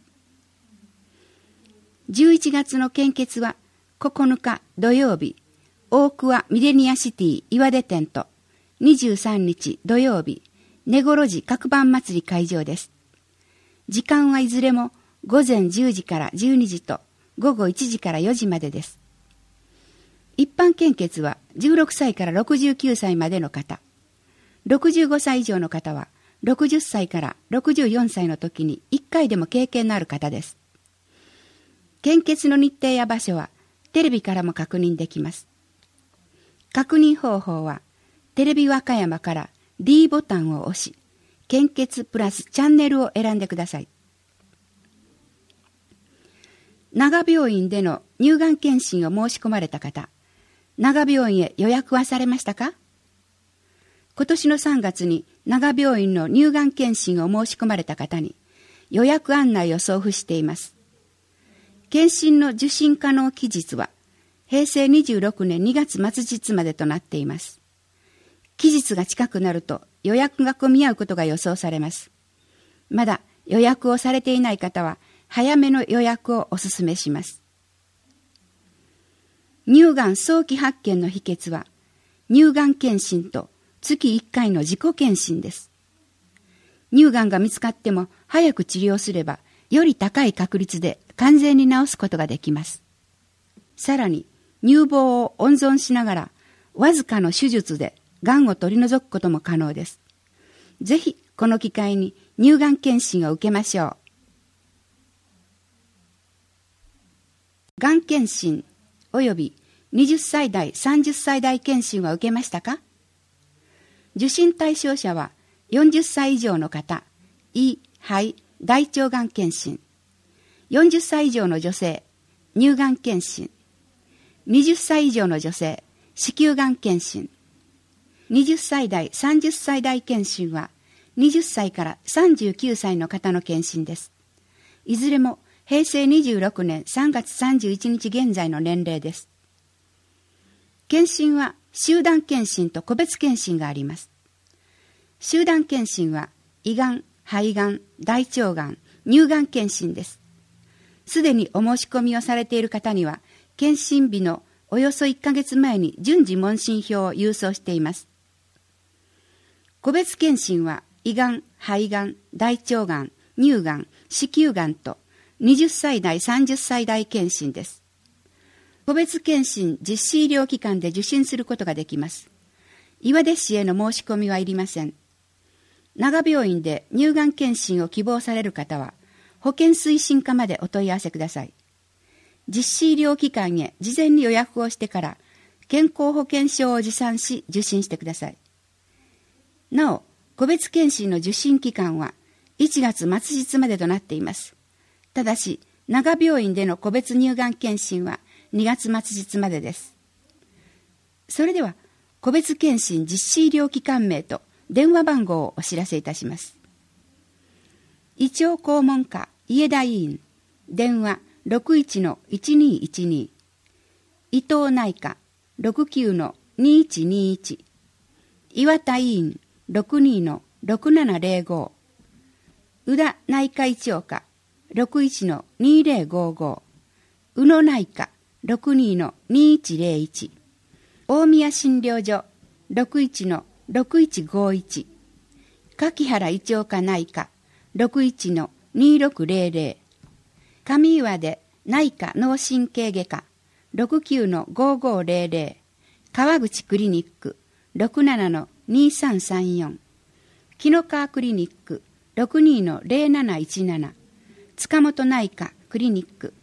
。11月の献血は、9日土曜日、大桑ミレニアシティ岩出店と、23日土曜日、根来寺各番祭り会場です。時間はいずれも午前10時から12時と午後1時から4時までです。一般献血は16歳から69歳までの方、65歳以上の方は60歳から64歳の時に1回でも経験のある方です。献血の日程や場所はテレビからも確認できます。確認方法はテレビ和歌山から D ボタンを押し、献血プラスチャンネルを選んでください。長病院での乳がん検診を申し込まれた方、長病院へ予約はされましたか？今年の3月に長病院の乳がん検診を申し込まれた方に予約案内を送付しています。検診の受診可能期日は平成26年2月末日までとなっています。期日が近くなると予約が混み合うことが予想されます。まだ予約をされていない方は早めの予約をお勧めします。乳がん早期発見の秘訣は乳がん検診と月1回の自己検診です。乳がんが見つかっても早く治療すればより高い確率で完全に治すことができます。さらに乳房を温存しながらわずかの手術でがんを取り除くことも可能です。ぜひこの機会に乳がん検診を受けましょう。がん検診および20歳代30歳代検診は受けましたか？受診対象者は40歳以上の方、胃、肺、大腸がん検診、40歳以上の女性、乳がん検診、20歳以上の女性、子宮がん検診、20歳代30歳代検診は20歳から39歳の方の検診です。いずれも平成26年3月31日現在の年齢です。検診は集団検診と個別検診があります。集団検診は胃がん、肺がん、大腸がん、乳がん検診です。すでにお申し込みをされている方には検診日のおよそ1ヶ月前に順次問診票を郵送しています。個別検診は胃がん、肺がん、大腸がん、乳がん、子宮がんと20歳代30歳代検診です。個別検診実施医療機関で受診することができます。岩出市への申し込みはいりません。長病院で乳がん検診を希望される方は保健推進課までお問い合わせください。実施医療機関へ事前に予約をしてから健康保険証を持参し受診してください。なお、個別検診の受診期間は1月末日までとなっています。ただし、長病院での個別乳がん検診は2月末日までです。それでは、個別検診実施医療機関名と電話番号をお知らせいたします。胃腸肛門科家田医院、電話 61-1212、伊藤内科 69-2121、岩田医院 62-6705、宇田内科一岡 61-2055、宇野内科 62-2101、大宮診療所 61-6151、柿原一岡内科 61-2600、上岩で内科脳神経外科 69-5500、川口クリニック 67-2334、紀の川クリニック 62-0717、塚本内科クリニック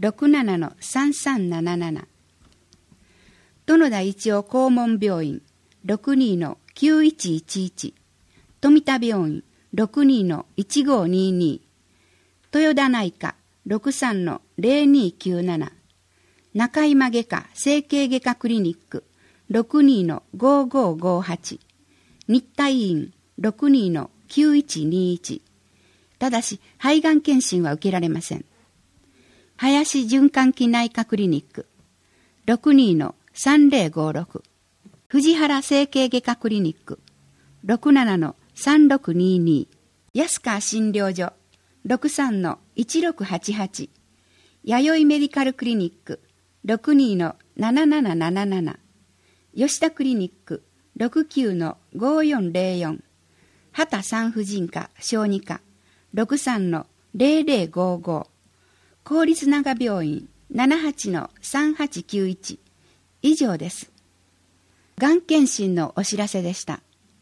67-3377、殿田一応肛門病院 62-9111、富田病院 62-1522、豊田内科 63-0297、中今外科整形外科クリニック 62-5558、日体院 62-9121、ただし肺がん検診は受けられません。林循環器内科クリニック 62-3056、藤原整形外科クリニック 67-3622、安川診療所 63-1688、弥生メディカルクリニック 62-7777、吉田クリニック 69-5404、畑産婦人科小児科 63-0055、公立長病院 78-3891、以上です。がん検診のお知らせでした。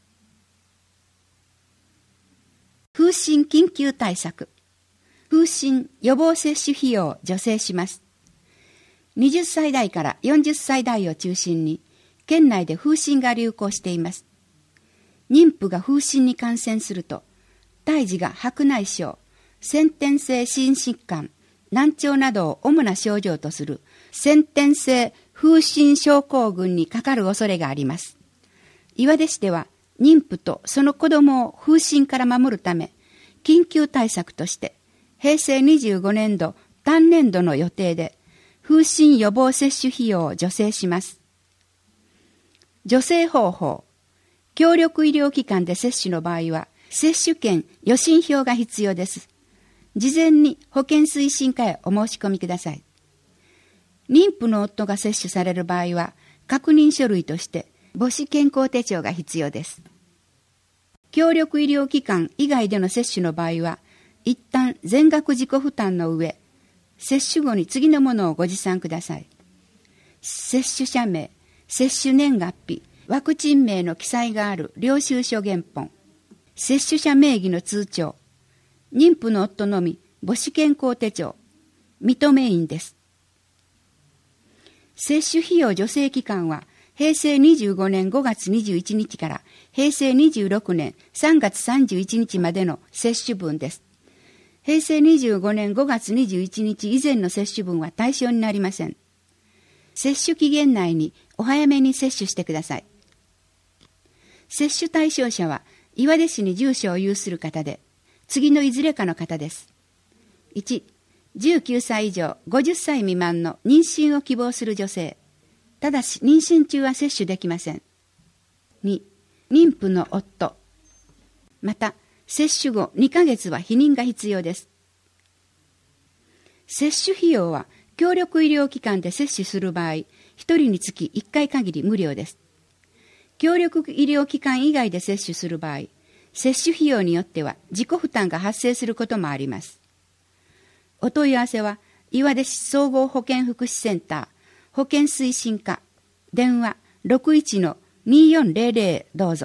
風疹緊急対策。風疹予防接種費用を助成します。20歳代から40歳代を中心に、県内で風疹が流行しています。妊婦が風疹に感染すると、胎児が白内障、先天性心疾患、難聴などを主な症状とする先天性風疹症候群にかかる恐れがあります。岩出市では妊婦とその子供を風疹から守るため、緊急対策として平成25年度単年度の予定で風疹予防接種費用を助成します。助成方法。協力医療機関で接種の場合は接種券予診票が必要です。事前に保健推進課へお申し込みください。妊婦の夫が接種される場合は、確認書類として母子健康手帳が必要です。協力医療機関以外での接種の場合は、一旦全額自己負担の上、接種後に次のものをご持参ください。接種者名、接種年月日、ワクチン名の記載がある領収書原本、接種者名義の通帳、妊婦の夫のみ母子健康手帳、認め印です。接種費用助成期間は平成25年5月21日から平成26年3月31日までの接種分です。平成25年5月21日以前の接種分は対象になりません。接種期限内にお早めに接種してください。接種対象者は岩出市に住所を有する方で、次のいずれかの方です。1、19歳以上50歳未満の妊娠を希望する女性。ただし妊娠中は接種できません。2、妊婦の夫。また、接種後2ヶ月は避妊が必要です。接種費用は協力医療機関で接種する場合、1人につき1回限り無料です。協力医療機関以外で接種する場合、接種費用によっては自己負担が発生することもあります。お問い合わせは、岩出市総合保健福祉センター、保健推進課、電話 61-2400 どうぞ。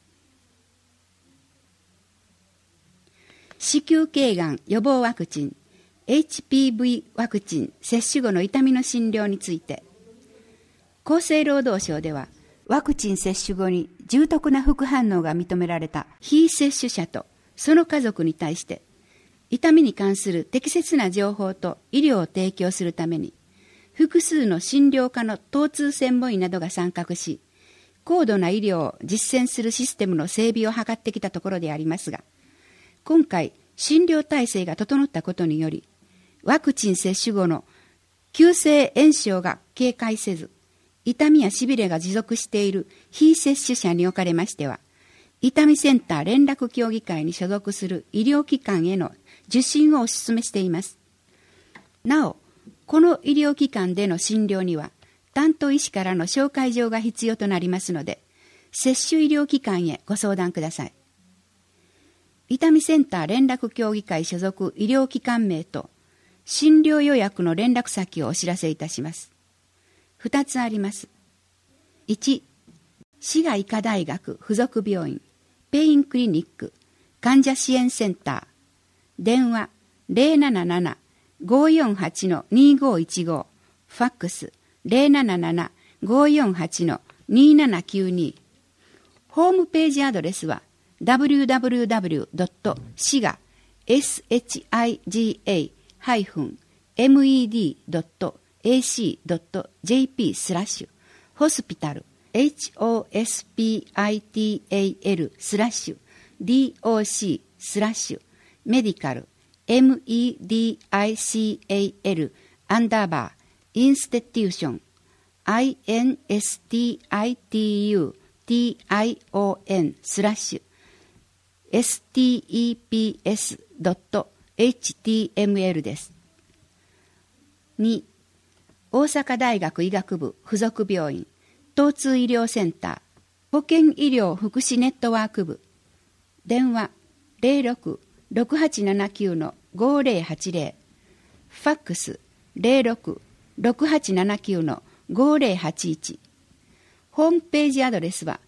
子宮頸がん予防ワクチン、HPV ワクチン接種後の痛みの診療について、厚生労働省では、ワクチン接種後に重篤な副反応が認められた非接種者とその家族に対して、痛みに関する適切な情報と医療を提供するために、複数の診療科の疼痛専門医などが参画し、高度な医療を実践するシステムの整備を図ってきたところでありますが、今回診療体制が整ったことにより、ワクチン接種後の急性炎症が軽快せず、痛みやしびれが持続している非接種者におかれましては、痛みセンター連絡協議会に所属する医療機関への受診をお勧めしています。なお、この医療機関での診療には、担当医師からの紹介状が必要となりますので、接種医療機関へご相談ください。痛みセンター連絡協議会所属医療機関名と、診療予約の連絡先をお知らせいたします。2つあります。1、滋賀医科大学附属病院ペインクリニック患者支援センター、電話 077-548-2515、ファックス 077-548-2792、ホームページアドレスは www.shiga-med.ac.jp/hospital hospital/doc/medical medical_institution institution/steps.html です。2、大阪大学医学部附属病院疼痛医療センター保健医療福祉ネットワーク部、電話 06-6879-5080、ファックス 06-6879-5081、ホームページアドレスは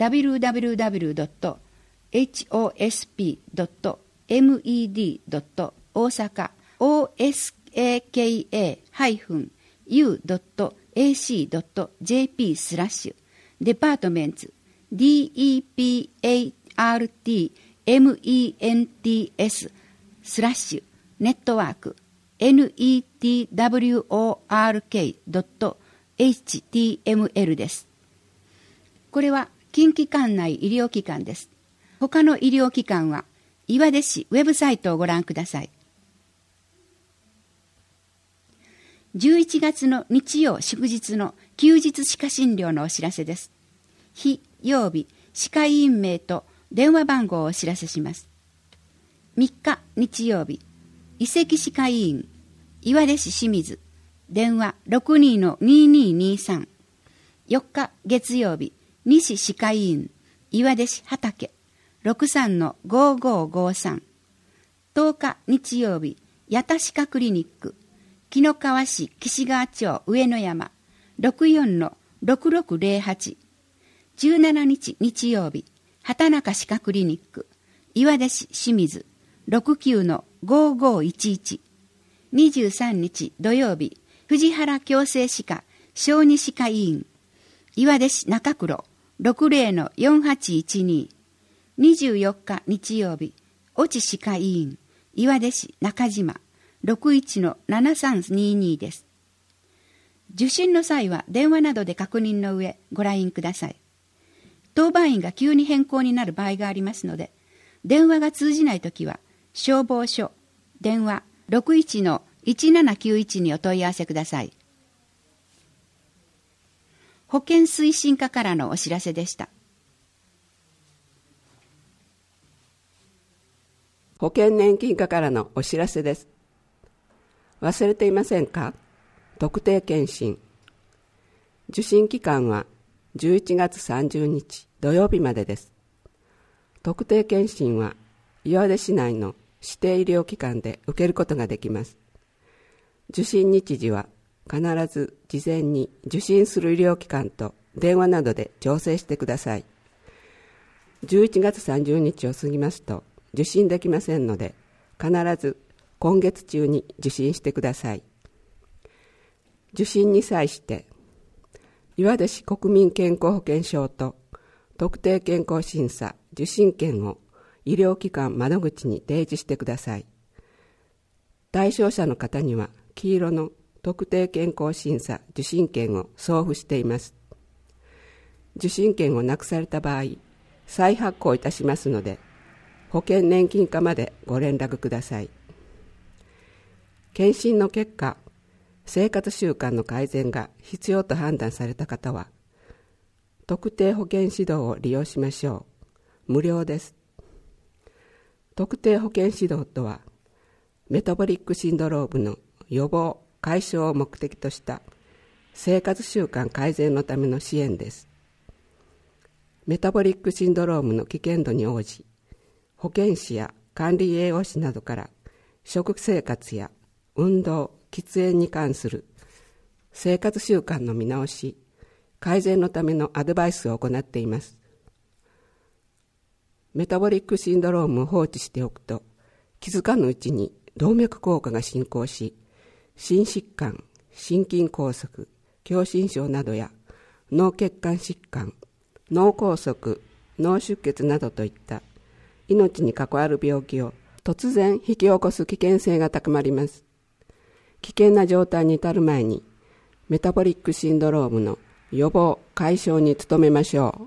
www.hosp.med.osaka osaka-u.ac.jp/ デパートメンツ departments/ ネットワーク network.html です。これは近畿管内医療機関です。他の医療機関は岩出市ウェブサイトをご覧ください。11月の日曜祝日の休日歯科診療のお知らせです。日曜日、歯科医院名と電話番号をお知らせします。3日日曜日、遺跡歯科医院岩出市清水、電話 62-2223。4日月曜日、西歯科医院岩出市畑 63-5553。10日日曜日、八田歯科クリニック紀の川市岸川町上野山 64-6608。17日日曜日、畑中歯科クリニック岩出市清水 69-5511。23日土曜日、藤原矯正歯科小児歯科医院岩出市中黒 60-4812。24日日曜日、越智歯科医院岩出市中島 61-7322 です。受診の際は電話などで確認の上ご来院ください。当番員が急に変更になる場合がありますので、電話が通じないときは消防署電話 61-1791 にお問い合わせください。保健推進課からのお知らせでした。 保険年金課からのお知らせです。忘れていませんか？特定健診。受診期間は11月30日土曜日までです。特定健診は岩出市内の指定医療機関で受けることができます。受診日時は必ず事前に受診する医療機関と電話などで調整してください。11月30日を過ぎますと受診できませんので、必ず今月中に受診してください。受診に際して岩出市国民健康保険証と特定健康審査受診券を医療機関窓口に提示してください。対象者の方には黄色の特定健康審査受診券を送付しています。受診券をなくされた場合、再発行いたしますので、 保険年金課までご連絡ください。検診の結果、生活習慣の改善が必要と判断された方は、特定保険指導を利用しましょう。無料です。特定保険指導とは、メタボリックシンドロームの予防・解消を目的とした生活習慣改善のための支援です。メタボリックシンドロームの危険度に応じ、保健師や管理栄養士などから食生活や運動・喫煙に関する生活習慣の見直し、改善のためのアドバイスを行っています。メタボリックシンドロームを放置しておくと、気づかぬうちに動脈硬化が進行し、心疾患、心筋梗塞、狭心症などや脳血管疾患、脳梗塞、脳出血などといった命に関わる病気を突然引き起こす危険性が高まります。危険な状態に至る前にメタボリックシンドロームの予防・解消に努めましょ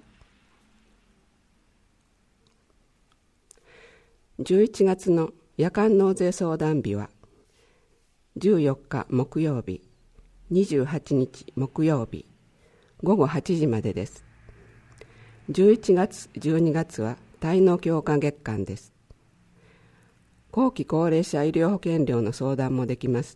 う。11月の夜間納税相談日は14日木曜日、28日木曜日、午後8時までです。11月、12月は滞納強化月間です。後期高齢者医療保険料の相談もできます。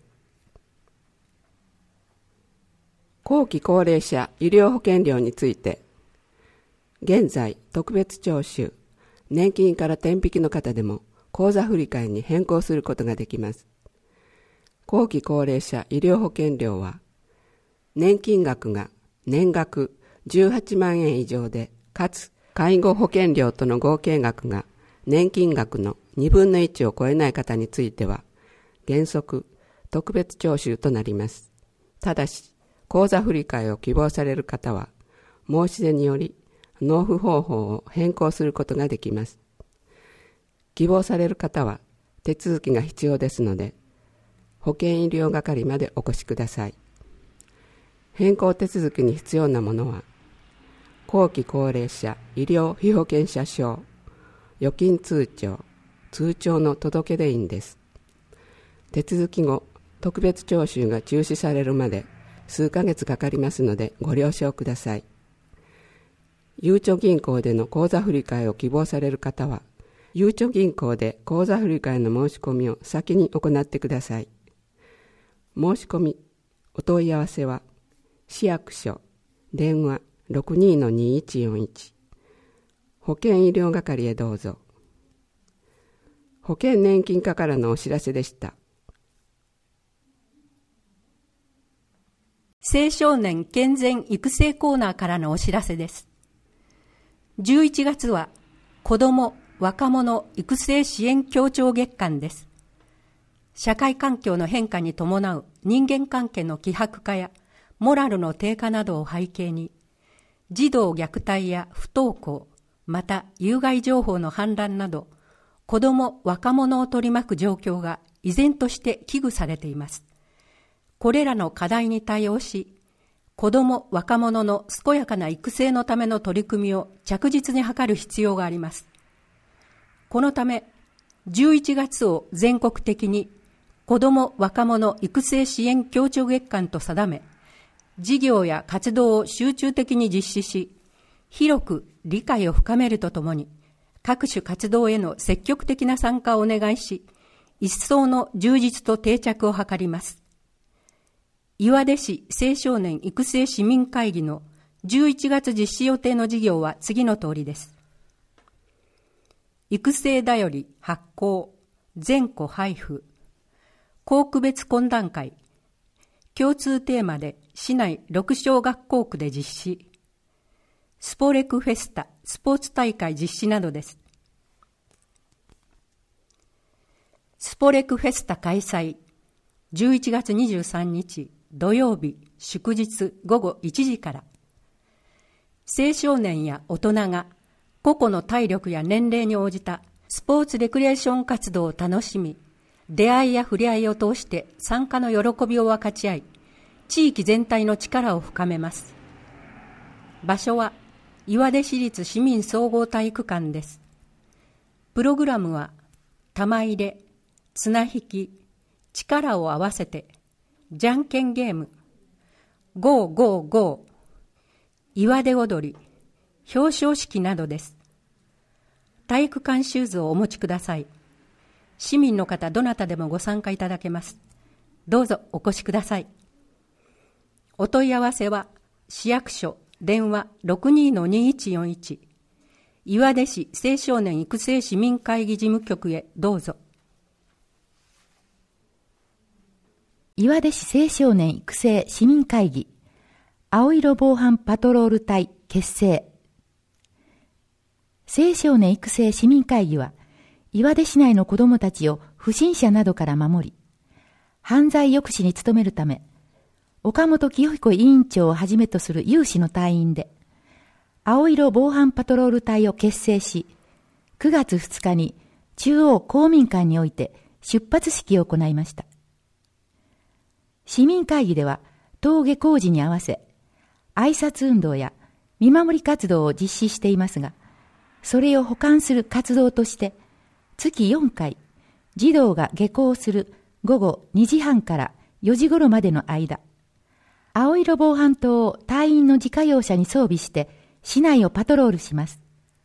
後期高齢者医療保険料について、現在特別徴収、年金から転引きの方でも口座振替に変更することができます。後期高齢者医療保険料は、年金額が年額18万円以上で、かつ介護保険料との合計額が年金額の2分の1を超えない方については、原則特別徴収となります。ただし、口座振替を希望される方は、申し出により納付方法を変更することができます。希望される方は手続きが必要ですので、保険医療係までお越しください。変更手続きに必要なものは、後期高齢者医療被保険者証、預金通帳、通帳の届出印です。手続き後、特別徴収が中止されるまで数ヶ月かかりますのでご了承ください。ゆうちょ銀行での口座振替を希望される方は、ゆうちょ銀行で口座振替の申し込みを先に行ってください。申し込み、お問い合わせは、市役所、電話 62-2141、保険医療係へどうぞ。保険年金課からのお知らせでした。 青少年健全育成コーナーからのお知らせです。11月は子ども・若者育成支援協調月間です。社会環境の変化に伴う人間関係の希薄化やモラルの低下などを背景に、児童虐待や不登校、また有害情報の氾濫など、子ども・若者を取り巻く状況が依然として危惧されています。これらの課題に対応し、子ども・若者の健やかな育成のための取り組みを着実に図る必要があります。このため、11月を全国的に子ども・若者育成支援協調月間と定め、事業や活動を集中的に実施し、広く理解を深めるとともに、各種活動への積極的な参加をお願いし、一層の充実と定着を図ります。岩出市青少年育成市民会議の11月実施予定の事業は次の通りです。育成だより発行、全戸配布、校区別懇談会、共通テーマで市内6小学校区で実施、スポレクフェスタ、スポーツ大会実施などです。スポレクフェスタ開催、11月23日土曜日祝日午後1時から、青少年や大人が個々の体力や年齢に応じたスポーツレクリエーション活動を楽しみ、出会いや触れ合いを通して参加の喜びを分かち合い、地域全体の力を深めます。場所は岩出市立市民総合体育館です。 プログラムは玉入れ、綱引き、力を合わせて、じゃんけんゲーム、ゴーゴーゴー、岩出踊り、表彰式などです。体育館シューズをお持ちください。市民の方どなたでもご参加いただけます。どうぞお越しください。お問い合わせは市役所電話 62-2141 岩出市青少年育成市民会議事務局へどうぞ。 岩出市青少年育成市民会議青色防犯パトロール隊結成。青少年育成市民会議は岩出市内の子どもたちを不審者などから守り、犯罪抑止に努めるため、岡本清彦委員長をはじめとする有志の隊員で、青色防犯パトロール隊を結成し、9月2日に中央公民館において出発式を行いました。市民会議では登下校時に合わせ、挨拶運動や見守り活動を実施していますが、それを補完する活動として、月4回、児童が下校する午後2時半から4時頃までの間、青色防犯灯を隊員の自家用車に装備して市内をパトロールします。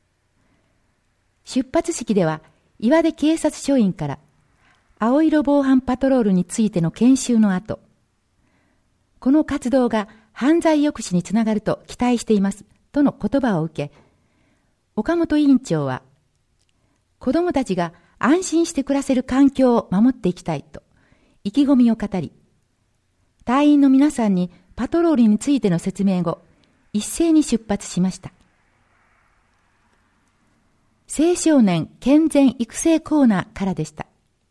出発式では岩出警察署員から青色防犯パトロールについての研修の後、この活動が犯罪抑止につながると期待していますとの言葉を受け、岡本委員長は子どもたちが安心して暮らせる環境を守っていきたいと意気込みを語り、隊員の皆さんにパトロールについての説明後、一斉に出発しました。青少年健全育成コーナーからでした。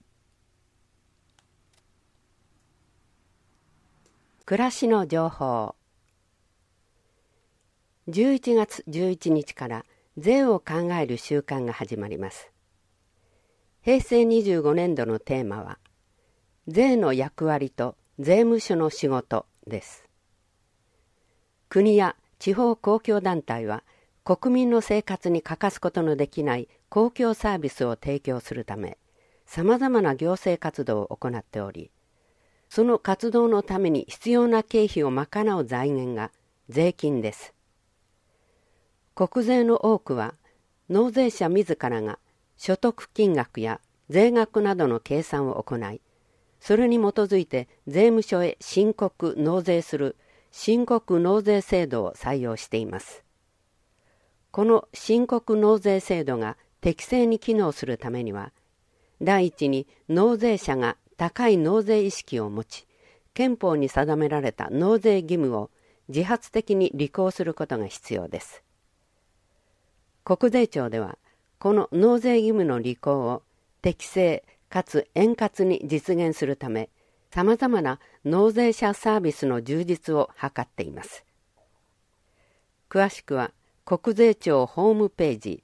暮らしの情報。11月11日から税を考える習慣が始まります。平成25年度のテーマは、税の役割と税務署の仕事です。国や地方公共団体は国民の生活に欠かすことのできない公共サービスを提供するため、さまざまな行政活動を行っており、その活動のために必要な経費を賄う財源が税金です。国税の多くは納税者自らが所得金額や税額などの計算を行い、それに基づいて税務署へ申告納税する申告納税制度を採用しています。この申告納税制度が適正に機能するためには、第一に納税者が高い納税意識を持ち、憲法に定められた納税義務を自発的に履行することが必要です。国税庁では、この納税義務の履行を適正かつ円滑に実現するため、さまざまな納税者サービスの充実を図っています。詳しくは、国税庁ホームページ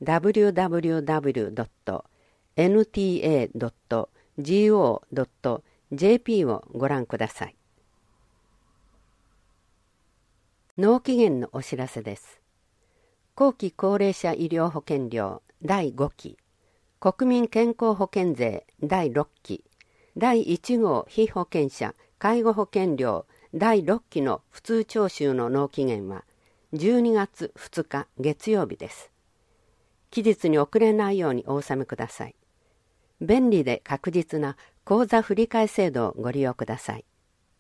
www.nta.go.jp をご覧ください。納期限のお知らせです。後期高齢者医療保険料第5期、国民健康保険税第6期、第1号被保険者介護保険料第6期の普通徴収の納期限は12月2日月曜日です。期日に遅れないようにお納めください。便利で確実な口座振替制度をご利用ください。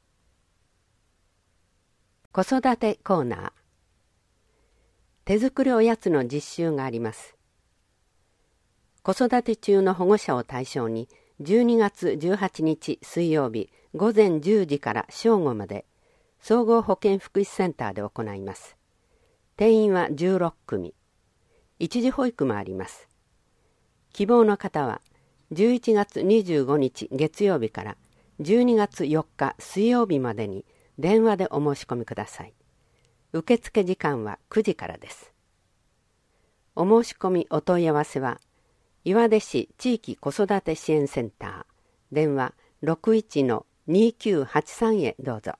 子育てコーナー。手作りおやつの実習があります。子育て中の保護者を対象に12月18日水曜日午前10時から正午まで総合保健福祉センターで行います。定員は16組。一時保育もあります。希望の方は11月25日月曜日から12月4日水曜日までに電話でお申し込みください。受付時間は9時からです。お申し込みお問い合わせは岩出市地域子育て支援センター電話 61-2983 へどうぞ。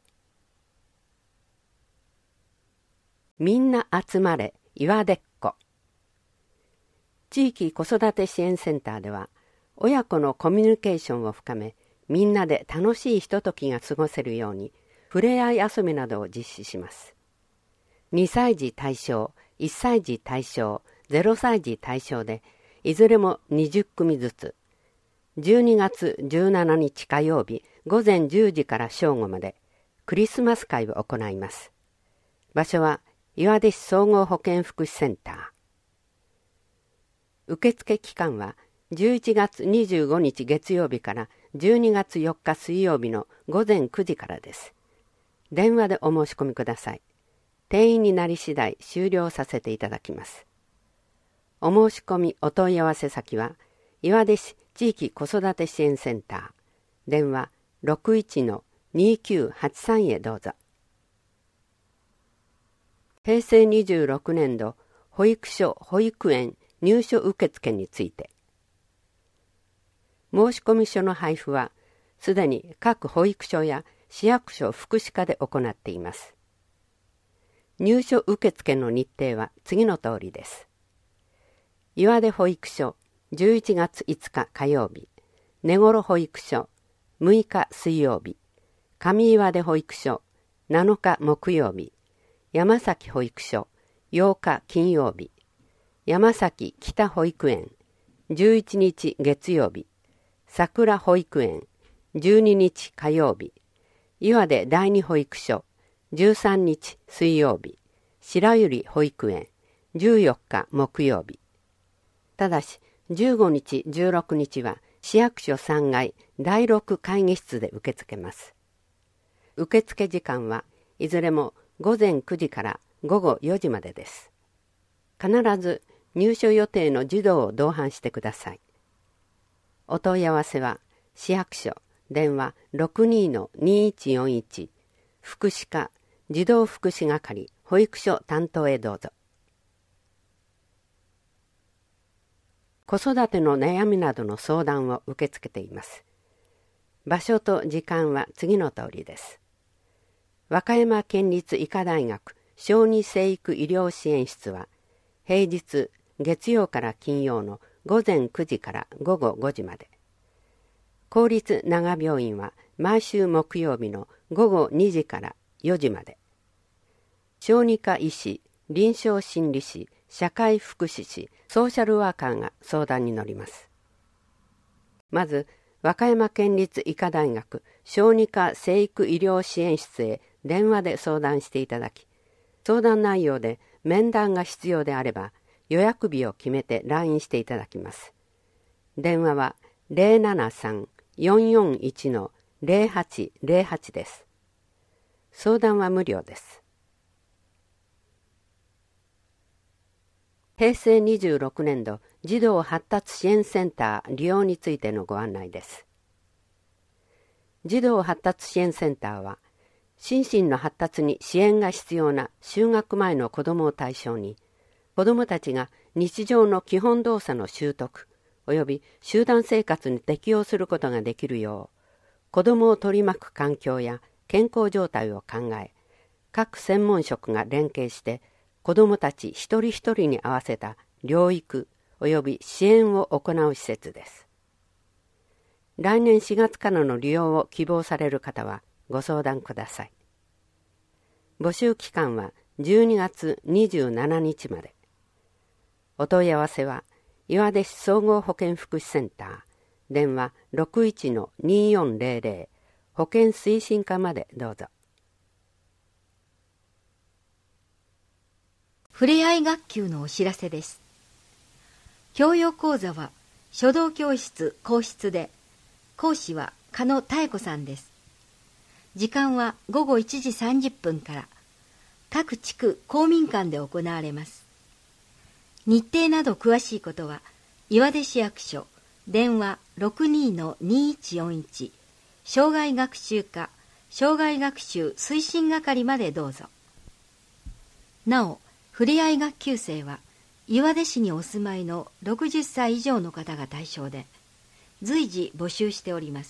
みんな集まれ岩出っ子。 地域子育て支援センターでは、親子のコミュニケーションを深め、みんなで楽しいひとときが過ごせるように、ふれあい遊びなどを実施します。2歳児対象、1歳児対象、0歳児対象で、いずれも20組ずつ、12月17日火曜日午前10時から正午まで、クリスマス会を行います。場所は岩出市総合保健福祉センター。受付期間は11月25日月曜日から12月4日水曜日の午前9時からです。電話でお申し込みください。定員になり次第終了させていただきます。お申し込みお問い合わせ先は岩出市地域子育て支援センター、電話 61-2983 へどうぞ。平成26年度保育所・保育園入所受付について、申込書の配布はすでに各保育所や市役所福祉課で行っています。入所受付の日程は次の通りです。岩出保育所11月5日火曜日、根頃保育所6日水曜日、上岩出保育所7日木曜日、山崎保育所8日金曜日、山崎北保育園11日月曜日、桜保育園12日火曜日、岩出第二保育所13日水曜日、白百合保育園14日木曜日。ただし15日16日は市役所3階第6会議室で受け付けます。受付時間はいずれも午前9時から午後4時までです。必ず入所予定の児童を同伴してください。お問い合わせは市役所電話 62-2141 福祉課児童福祉係保育所担当へどうぞ。子育ての悩みなどの相談を受け付けています。場所と時間は次の通りです。和歌山県立医科大学小児生育医療支援室は平日月曜から金曜の午前9時から午後5時まで。公立長病院は毎週木曜日の午後2時から4時まで。小児科医師、臨床心理士、社会福祉士、ソーシャルワーカーが相談に乗ります。まず、和歌山県立医科大学小児科生育医療支援室へ電話で相談していただき、相談内容で面談が必要であれば予約日を決めて来院していただきます。電話は 073-441-0808 です。相談は無料です。平成26年度児童発達支援センター利用についてのご案内です。児童発達支援センターは、心身の発達に支援が必要な就学前の子どもを対象に、子どもたちが日常の基本動作の習得及び集団生活に適応することができるよう、子どもを取り巻く環境や健康状態を考え、各専門職が連携して子どもたち一人一人に合わせた療育及び支援を行う施設です。来年4月からの利用を希望される方はご相談ください。募集期間は12月27日まで。お問い合わせは岩出市総合保健福祉センター電話 61-2400 保健推進課までどうぞ。 ふれあい学級のお知らせです。教養講座は書道教室講室で、講師は加野妙子さんです。時間は午後1時30分から、各地区公民館で行われます。日程など詳しいことは、岩出市役所電話 62-2141 障害学習課障害学習推進係までどうぞ。なお、ふれあい学級生は岩出市にお住まいの60歳以上の方が対象で、随時募集しております。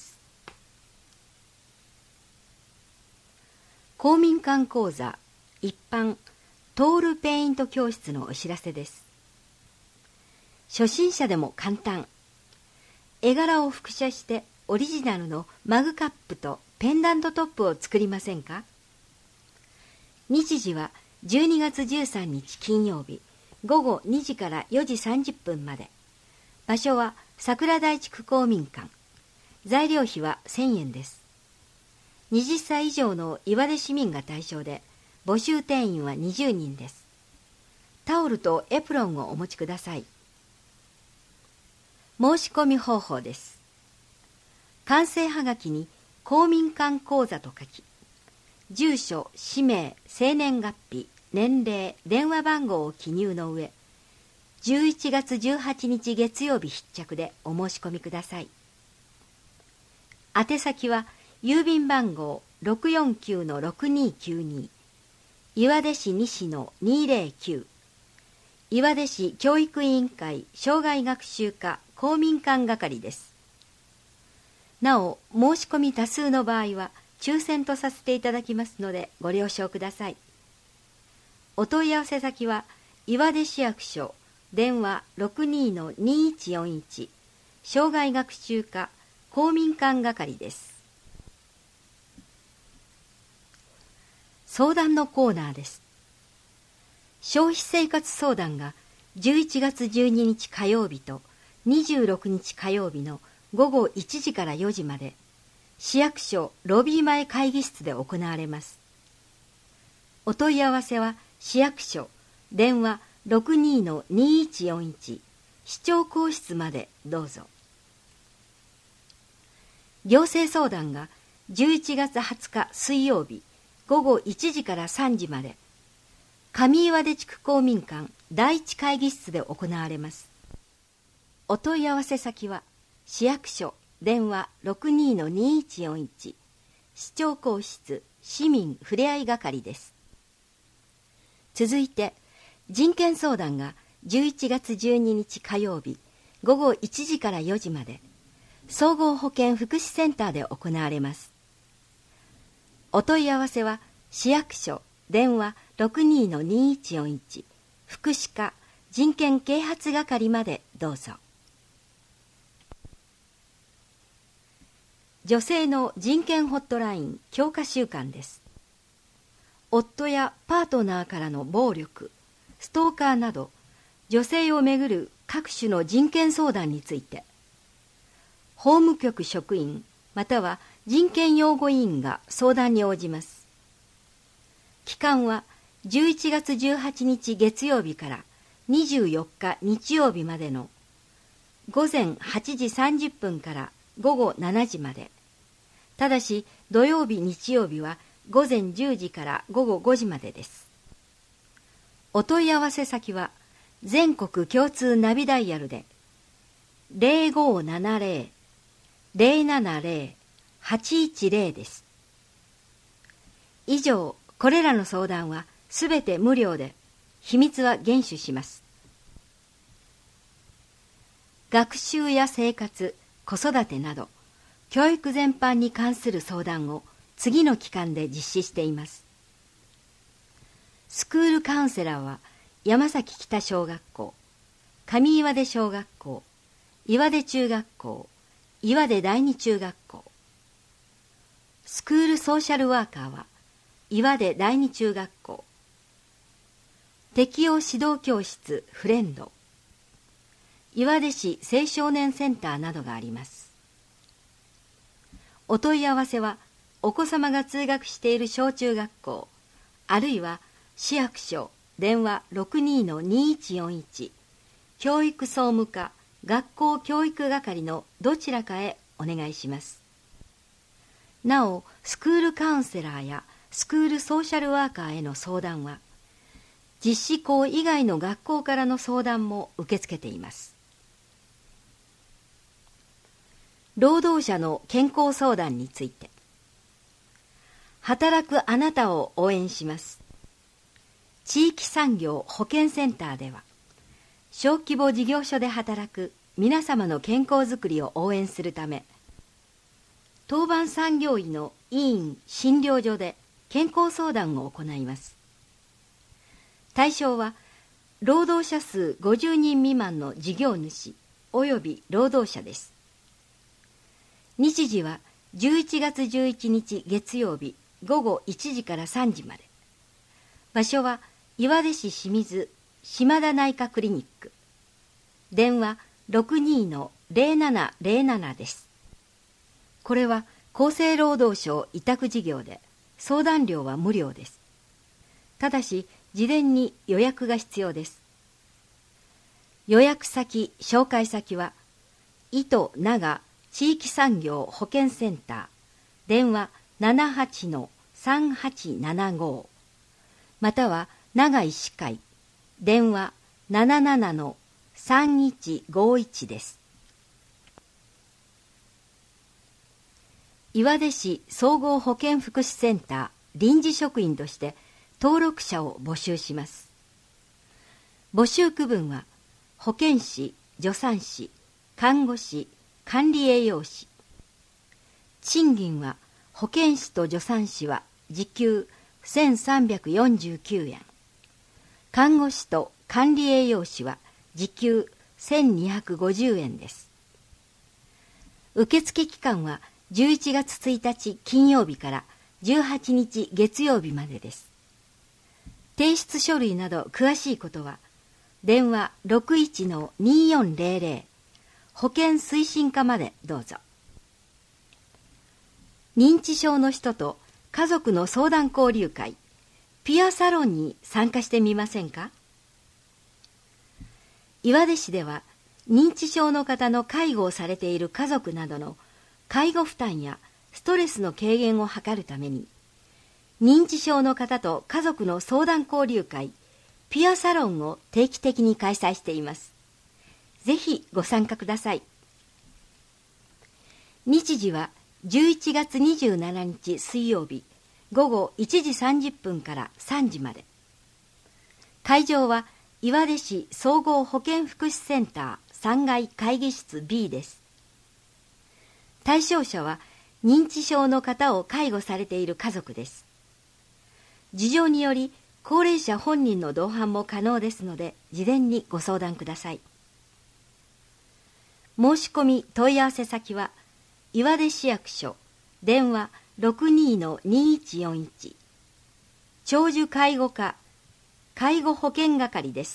公民館講座一般トールペイント教室のお知らせです。 初心者でも簡単。絵柄を複写してオリジナルのマグカップとペンダントトップを作りませんか？日時は12月13日金曜日午後2時から4時30分まで。場所は桜台地区公民館。材料費は1000円です。20歳以上の岩出市民が対象で、募集定員は20人です。タオルとエプロンをお持ちください。申し込み方法です。完成はがきに公民館講座と書き、住所、氏名、生年月日、年齢、電話番号を記入の上、11月18日月曜日必着でお申し込みください。宛先は郵便番号 649-6292 岩出市西の209、岩出市教育委員会生涯学習課公民館係です。なお、申し込み多数の場合は抽選とさせていただきますのでご了承ください。お問い合わせ先は岩出市役所電話 62-2141 生涯学習課公民館係です。相談のコーナーです。消費生活相談が11月12日火曜日と26日火曜日の午後1時から4時まで市役所ロビー前会議室で行われます。お問い合わせは市役所電話 62-2141 市長公室までどうぞ。行政相談が11月20日水曜日午後1時から3時まで上岩出地区公民館第一会議室で行われます。お問い合わせ先は市役所電話 62-2141 市長公室市民ふれあい係です。続いて人権相談が11月12日火曜日午後1時から4時まで総合保健福祉センターで行われます。お問い合わせは市役所電話 62-2141 福祉課人権啓発係までどうぞ。女性の人権ホットライン強化週間です。夫やパートナーからの暴力、ストーカーなど女性をめぐる各種の人権相談について法務局職員または人権擁護委員が相談に応じます。期間は11月18日月曜日から24日日曜日までの午前8時30分から午後7時まで。ただし土曜日日曜日は午前10時から午後5時までです。お問い合わせ先は全国共通ナビダイヤルで 0570-070-810 です。以上、これらの相談はすべて無料で、秘密は厳守します。学習や生活、子育てなど、教育全般に関する相談を次の期間で実施しています。スクールカウンセラーは山崎北小学校、上岩出小学校、岩出中学校、岩出第二中学校。スクールソーシャルワーカーは岩出第二中学校。適応指導教室フレンド、岩出市青少年センターなどがあります。お問い合わせはお子様が通学している小中学校あるいは市役所電話 62-2141 教育総務課学校教育係のどちらかへお願いします。なお、スクールカウンセラーやスクールソーシャルワーカーへの相談は実施校以外の学校からの相談も受け付けています。労働者の健康相談について。働くあなたを応援します。地域産業保健センターでは、小規模事業所で働く皆様の健康づくりを応援するため、当番産業医の医院診療所で健康相談を行います。対象は労働者数50人未満の事業主及び労働者です。日時は11月11日月曜日午後1時から3時まで。場所は岩出市清水島田内科クリニック。電話 62-0707 です。これは厚生労働省委託事業で、相談料は無料です。ただし事前に予約が必要です。予約先紹介先は糸長地域産業保健センター、電話 78-3875 または長医師会、電話 77-3151 です。岩出市総合保健福祉センター臨時職員として登録者を募集します。募集区分は保健師、助産師、看護師、管理栄養士。賃金は保健師と助産師は時給1349円、看護師と管理栄養士は時給1250円です。受付期間は11月1日金曜日から18日月曜日までです。提出書類など詳しいことは電話 61-2400 保健推進課までどうぞ。認知症の人と家族の相談交流会ピアサロンに参加してみませんか。岩出市では認知症の方の介護をされている家族などの介護負担やストレスの軽減を図るために、認知症の方と家族の相談交流会ピアサロンを定期的に開催しています。ぜひご参加ください。日時は11月27日水曜日午後1時30分から3時まで。会場は岩出市総合保健福祉センター3階会議室 B です。対象者は認知症の方を介護されている家族です。事情により高齢者本人の同伴も可能ですので、事前にご相談ください。申し込み問い合わせ先は岩出市役所電話 62-2141 長寿介護課介護保険係です。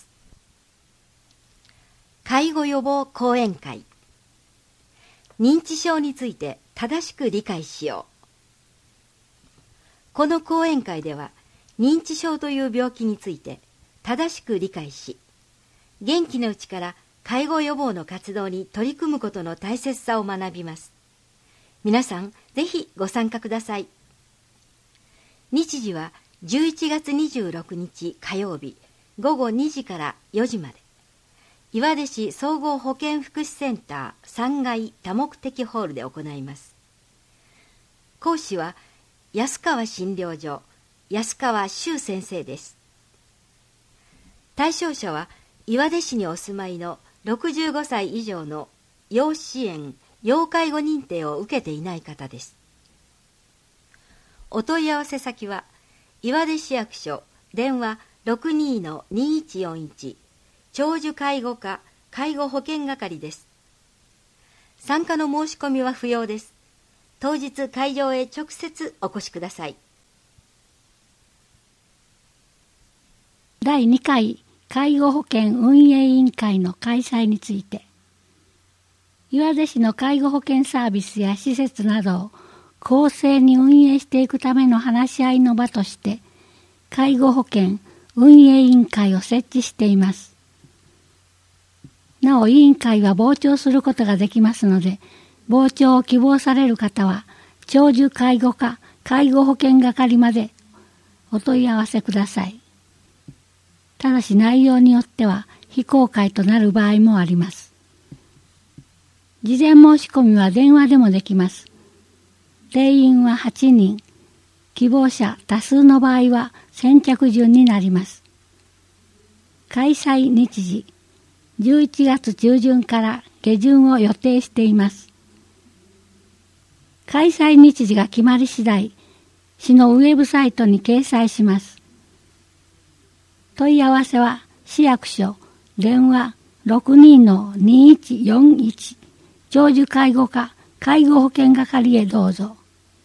介護予防講演会。認知症について正しく理解しよう。この講演会では認知症という病気について正しく理解し、元気なうちから介護予防の活動に取り組むことの大切さを学びます。皆さんぜひご参加ください。日時は11月26日火曜日午後2時から4時まで。岩出市総合保健福祉センター3階多目的ホールで行います。講師は安川診療所安川修先生です。対象者は岩出市にお住まいの65歳以上の要支援・要介護認定を受けていない方です。お問い合わせ先は岩出市役所電話 62-2141 長寿介護課介護保険係です。参加の申し込みは不要です。当日会場へ直接お越しください。 第2回介護保険運営委員会の開催について、岩出市の介護保険サービスや施設などを公正に運営していくための話し合いの場として介護保険運営委員会を設置しています。なお委員会は傍聴することができますので、傍聴を希望される方は長寿介護課介護保険係までお問い合わせください。ただし内容によっては非公開となる場合もあります。事前申し込みは電話でもできます。定員は8人、希望者多数の場合は先着順になります。開催日時、11月中旬から下旬を予定しています。開催日時が決まり次第、市のウェブサイトに掲載します。問い合わせは市役所電話 62-2141 長寿介護課介護保険係へどうぞ。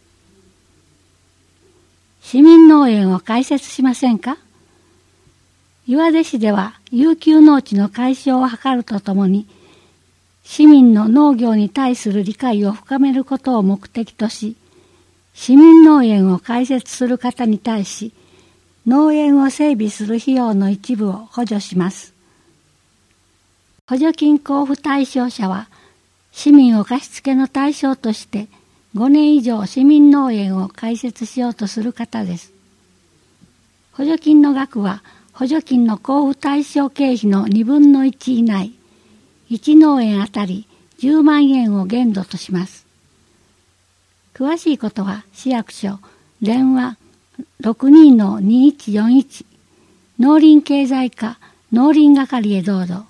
市民農園を開設しませんか？岩出市では遊休農地の解消を図るとともに、市民の農業に対する理解を深めることを目的とし、市民農園を開設する方に対し、農園を整備する費用の一部を補助します。補助金交付対象者は、市民を貸付の対象として5年以上市民農園を開設しようとする方です。補助金の額は、補助金の交付対象経費の2分の1以内、1農園あたり10万円を限度とします。詳しいことは市役所電話 62-2141 農林経済課農林係へどうぞ。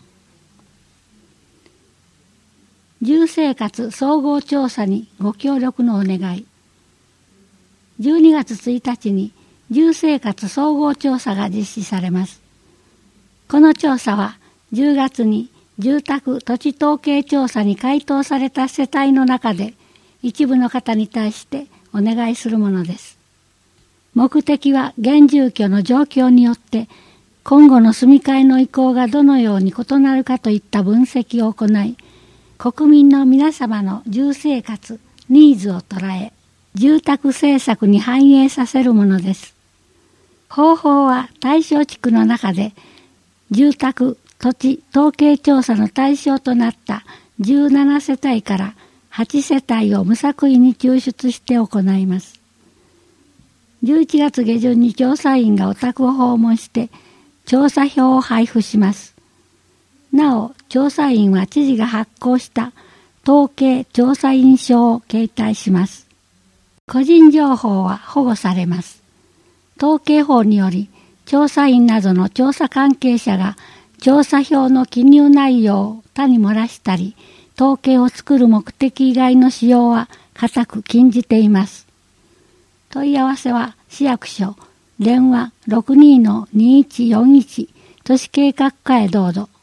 住生活総合調査にご協力のお願い。12月1日に住生活総合調査が実施されます。この調査は10月に住宅土地統計調査に回答された世帯の中で一部の方に対してお願いするものです。目的は現住居の状況によって今後の住み替えの意向がどのように異なるかといった分析を行い、国民の皆様の住生活、ニーズを捉え、住宅政策に反映させるものです。方法は対象地区の中で住宅土地統計調査の対象となった17世帯から8世帯を無作為に抽出して行います。11月下旬に調査員がお宅を訪問して調査票を配布します。なお、調査員は知事が発行した統計調査員証を携帯します。個人情報は保護されます。統計法により、調査員などの調査関係者が調査票の記入内容を他に漏らしたり、統計を作る目的以外の使用は固く禁じています。問い合わせは市役所電話 62-2141 都市計画課へどうぞ。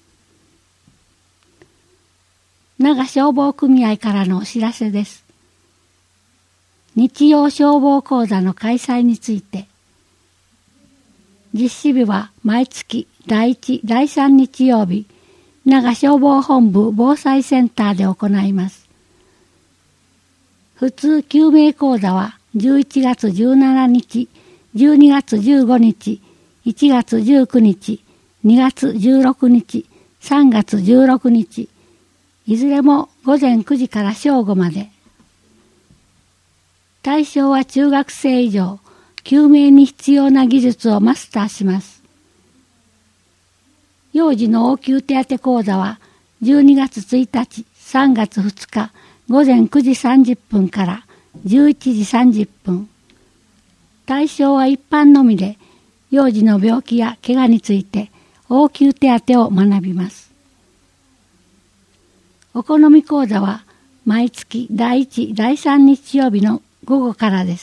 長消防組合からのお知らせです。日曜消防講座の開催について、実施日は毎月第1、第3日曜日、長消防本部防災センターで行います。普通救命講座は11月17日、12月15日、1月19日、2月16日、3月16日、いずれも午前9時から正午まで。対象は中学生以上、救命に必要な技術をマスターします。幼児の応急手当講座は12月1日、3月2日、午前9時30分から11時30分。対象は一般のみで、幼児の病気や怪我について応急手当を学びます。お好み講座は毎月第1、第3日曜日の午後からです。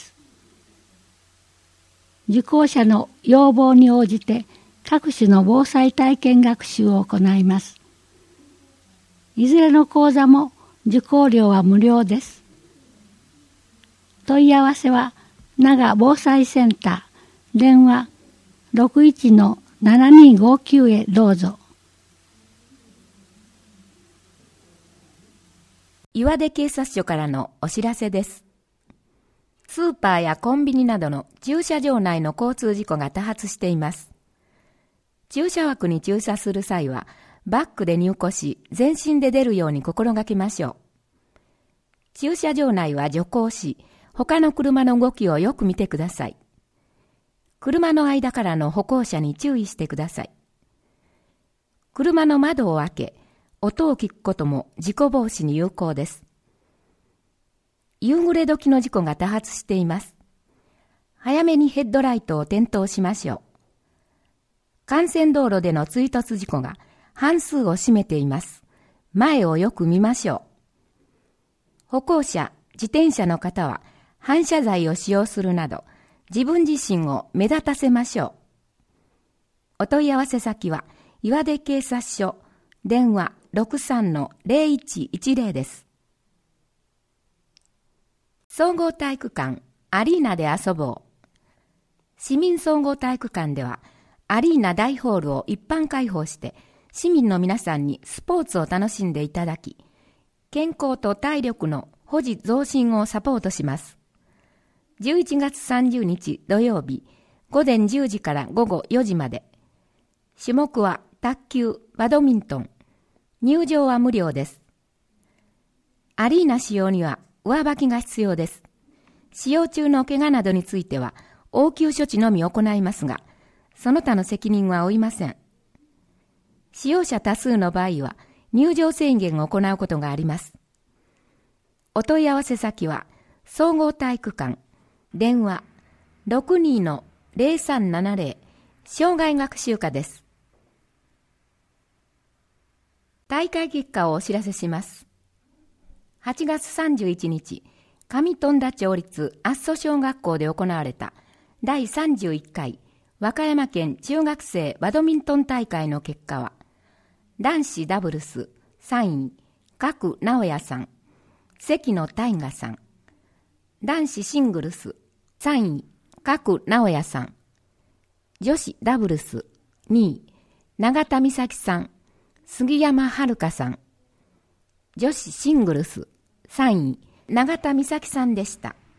受講者の要望に応じて各種の防災体験学習を行います。いずれの講座も受講料は無料です。問い合わせは長防災センター電話 61-7259 へどうぞ。 岩出警察署からのお知らせです。スーパーやコンビニなどの駐車場内の交通事故が多発しています。駐車枠に駐車する際は、バックで入庫し、全身で出るように心がけましょう。駐車場内は徐行し、他の車の動きをよく見てください。車の間からの歩行者に注意してください。車の窓を開け、音を聞くことも事故防止に有効です。夕暮れ時の事故が多発しています。早めにヘッドライトを点灯しましょう。幹線道路での追突事故が半数を占めています。前をよく見ましょう。歩行者、自転車の方は反射材を使用するなど、自分自身を目立たせましょう。 お問い合わせ先は岩出警察署電話 63-0110 です。総合体育館アリーナで遊ぼう。市民総合体育館ではアリーナ大ホールを一般開放して市民の皆さんにスポーツを楽しんでいただき、健康と体力の保持増進をサポートします。11月30日土曜日午前10時から午後4時まで。種目は卓球、バドミントン。入場は無料です。アリーナ使用には上履きが必要です。使用中の怪我などについては応急処置のみ行いますが、その他の責任は負いません。使用者多数の場合は入場制限を行うことがあります。お問い合わせ先は総合体育館電話 62-0370 障害学習課です。大会結果をお知らせします。8月31日、上富田町立阿蘇小学校で行われた第31回和歌山県中学生バドミントン大会の結果は、男子ダブルス3位、角直也さん、関野大河さん。男子シングルス3位、角直也さん。女子ダブルス2位、永田美咲さん、杉山遥さん。女子シングルス3位、永田美咲さんでした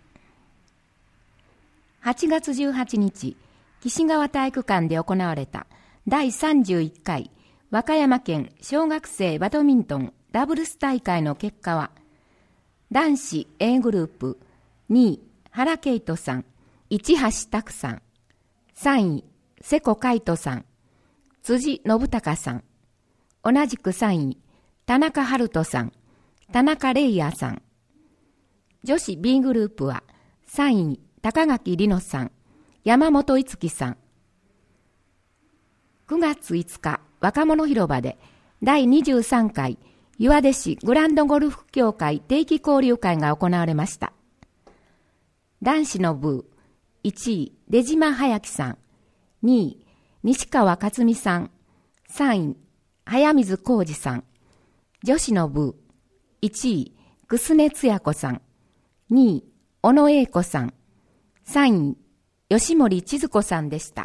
。8月18日、岸川体育館で行われた第31回和歌山県小学生バドミントンダブルス大会の結果は、男子 A グループ2位、原圭斗さん、市橋拓さん。3位、瀬古海斗さん、辻信孝さん。同じく3位、田中春人さん、田中玲也さん。女子 B グループは3位、高垣里乃さん、山本いつきさん。9月5日、若者広場で第23回岩出市グランドゴルフ協会定期交流会が行われました。男子の部1位、出島隼樹さん、2位、西川克美さん、3位、早水浩二さん。女子の部1位、楠根つや子さん、2位、小野英子さん、3位、吉森千鶴子さんでした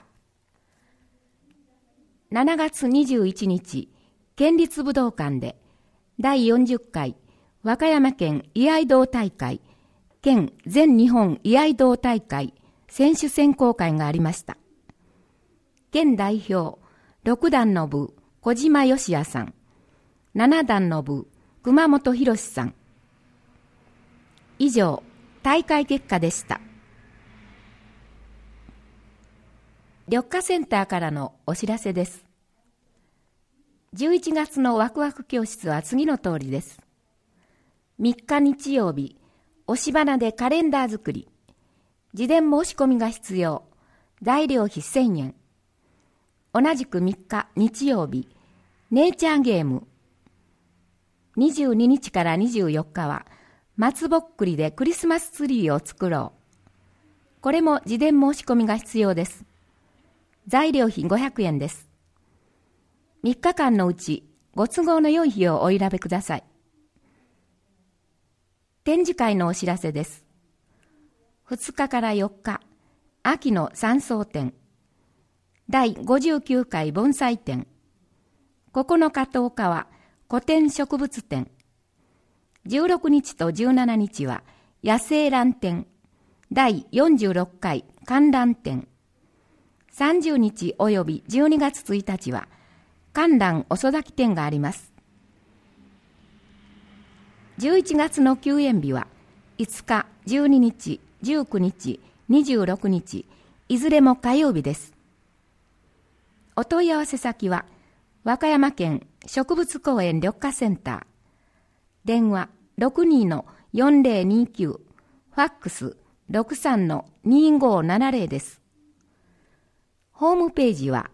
。7月21日、県立武道館で第40回和歌山県居合道大会県全日本居合道大会選手選考会がありました。県代表6段の部小島義也さん、7段の部熊本博さん。以上、大会結果でした。緑化センターからのお知らせです。11月のワクワク教室は次の通りです。3日日曜日、押し花でカレンダー作り。事前申し込みが必要。材料費1000円。同じく3日日曜日、ネイチャーゲーム。22日から24日は、松ぼっくりでクリスマスツリーを作ろう。これも事前申し込みが必要です。材料費500円です。3日間のうちご都合の良い日をお選びください。展示会のお知らせです。2日から4日、秋の山荘展。第59回盆栽展。9日10日は古典植物展。16日と17日は野生蘭展。第46回観覧展。30日および12月1日は観覧遅咲き展があります。11月の休園日は5日、12日、19日、26日、いずれも火曜日です。お問い合わせ先は和歌山県植物公園緑化センター。電話 62-4029、ファックス 63-2570 です。ホームページは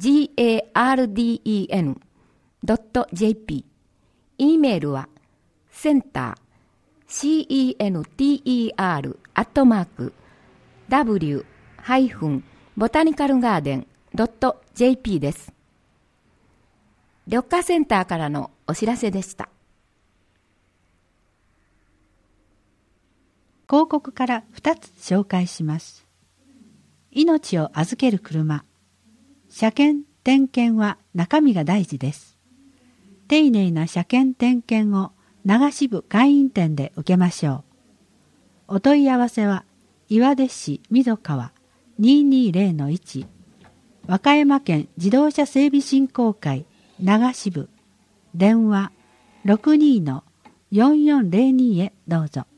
www.botanicalgarden.jp。 E メールはセンター center w-botanicalgarden.jp です。緑化センターからのお知らせでした。 広告から2つ紹介します。命を預ける車。車検・点検は中身が大事です。丁寧な車検・点検を流し部会員店で受けましょう。お問い合わせは岩出市溝川 220-1 和歌山県自動車整備振興会流し部電話 62-4402 へどうぞ。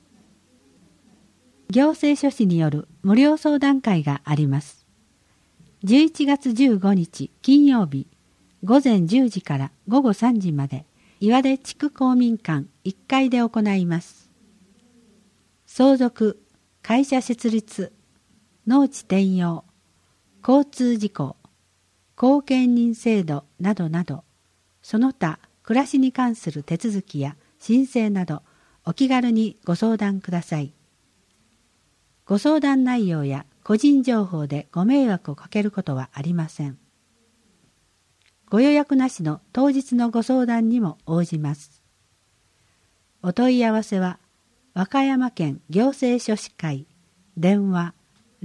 行政書士による無料相談会があります。11月15日金曜日午前10時から午後3時まで岩出地区公民館1階で行います。相続、会社設立、農地転用、交通事故、後見人制度などなど、その他暮らしに関する手続きや申請などお気軽にご相談ください。ご相談内容や個人情報でご迷惑をかけることはありません。ご予約なしの当日のご相談にも応じます。お問い合わせは和歌山県行政書士会電話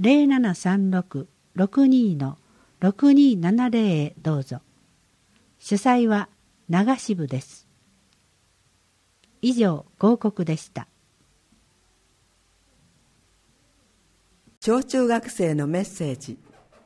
0736-62-6270 へどうぞ。主催は流し部です。以上広告でした。 小中学生のメッセージ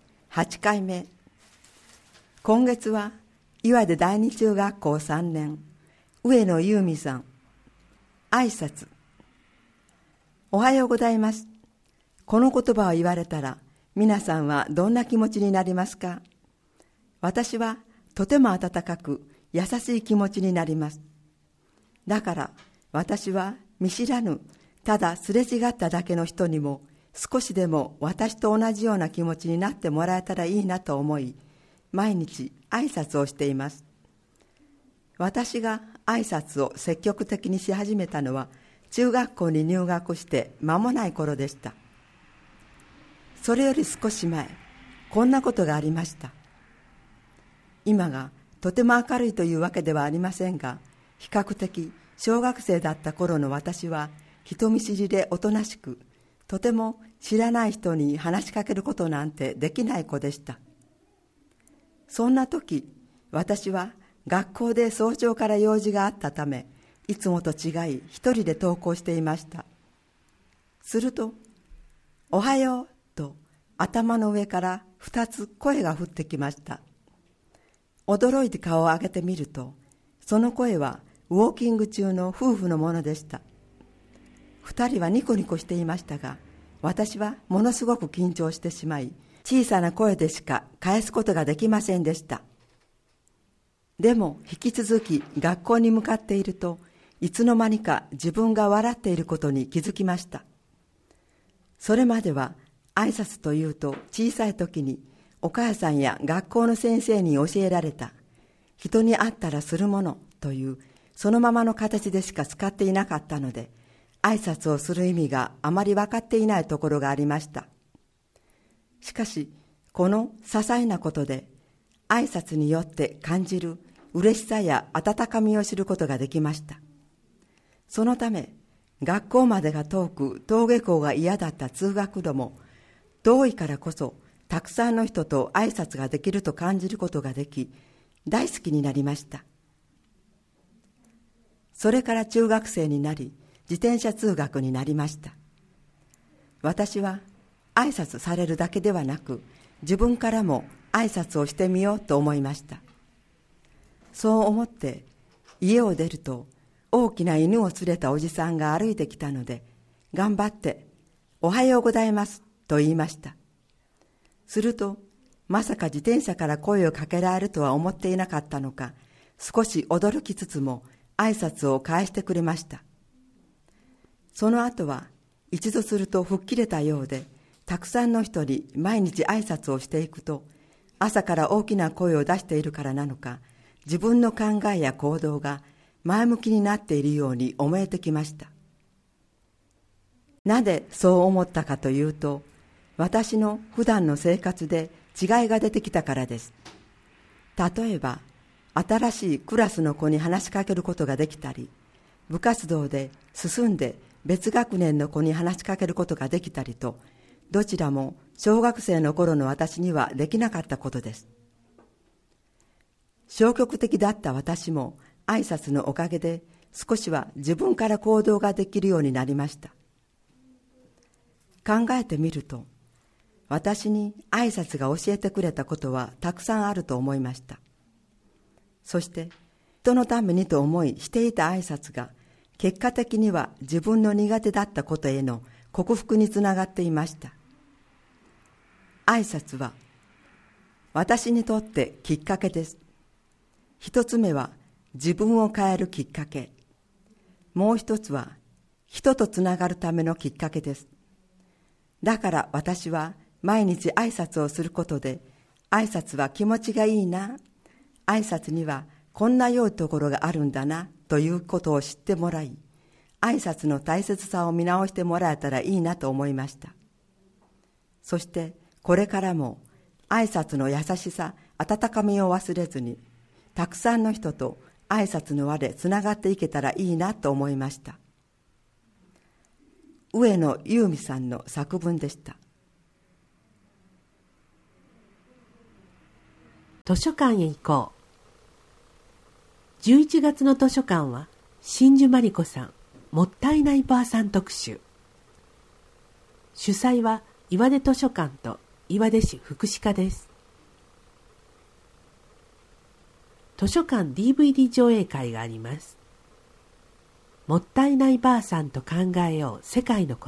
8回目。今月は岩出第二中学校3年上野優美さん。挨拶。おはようございます。この言葉を言われたら皆さんはどんな気持ちになりますか？私はとても温かく優しい気持ちになります。だから私は見知らぬただすれ違っただけの人にも少しでも私と同じような気持ちになってもらえたらいいなと思い、毎日挨拶をしています。私が挨拶を積極的にし始めたのは中学校に入学して間もない頃でした。それより少し前、こんなことがありました。今がとても明るいというわけではありませんが、比較的小学生だった頃の私は人見知りでおとなしく、とても知らない人に話しかけることなんてできない子でした。そんな時、私は学校で早朝から用事があったため、いつもと違い一人で登校していました。すると、おはようと頭の上から2つ声が降ってきました。驚いて顔を上げてみると、その声はウォーキング中の夫婦のものでした。2人はニコニコしていましたが、私はものすごく緊張してしまい、小さな声でしか返すことができませんでした。でも引き続き学校に向かっていると、いつの間にか自分が笑っていることに気づきました。それまでは挨拶というと小さい時にお母さんや学校の先生に教えられた人に会ったらするものというそのままの形でしか使っていなかったので、挨拶をする意味があまり分かっていないところがありました。しかしこの些細なことで挨拶によって感じる嬉しさや温かみを知ることができました。そのため学校までが遠く登下校が嫌だった通学路も、遠いからこそたくさんの人と挨拶ができると感じることができ、大好きになりました。それから中学生になり、自転車通学になりました。私は挨拶されるだけではなく、自分からも挨拶をしてみようと思いました。そう思って家を出ると、大きな犬を連れたおじさんが歩いてきたので、頑張っておはようございますと言いました。すると、まさか自転車から声をかけられるとは思っていなかったのか、少し驚きつつも挨拶を返してくれました。その後は一度すると吹っ切れたようで、たくさんの人に毎日挨拶をしていくと、朝から大きな声を出しているからなのか、自分の考えや行動が前向きになっているように思えてきました。なぜそう思ったかというと、私の普段の生活で違いが出てきたからです。例えば、新しいクラスの子に話しかけることができたり、部活動で進んで別学年の子に話しかけることができたりと、どちらも小学生の頃の私にはできなかったことです。消極的だった私も挨拶のおかげで少しは自分から行動ができるようになりました。考えてみると、私に挨拶が教えてくれたことはたくさんあると思いました。そして人のためにと思いしていた挨拶が結果的には自分の苦手だったことへの克服につながっていました。挨拶は私にとってきっかけです。一つ目は自分を変えるきっかけ。もう一つは人とつながるためのきっかけです。だから私は毎日挨拶をすることで、挨拶は気持ちがいいな、挨拶にはこんな良いところがあるんだなということを知ってもらい、挨拶の大切さを見直してもらえたらいいなと思いました。そしてこれからも挨拶の優しさ、温かみを忘れずに、たくさんの人と挨拶の輪でつながっていけたらいいなと思いました。上野由美さんの作文でした。 図書館へ行こう。11月の図書館は真珠真理子さんもったいないばあさん特集。主催は岩出図書館と岩出市福祉課です。図書館 DVD 上映会があります。もったいないばあさんと考えよう世界のこと。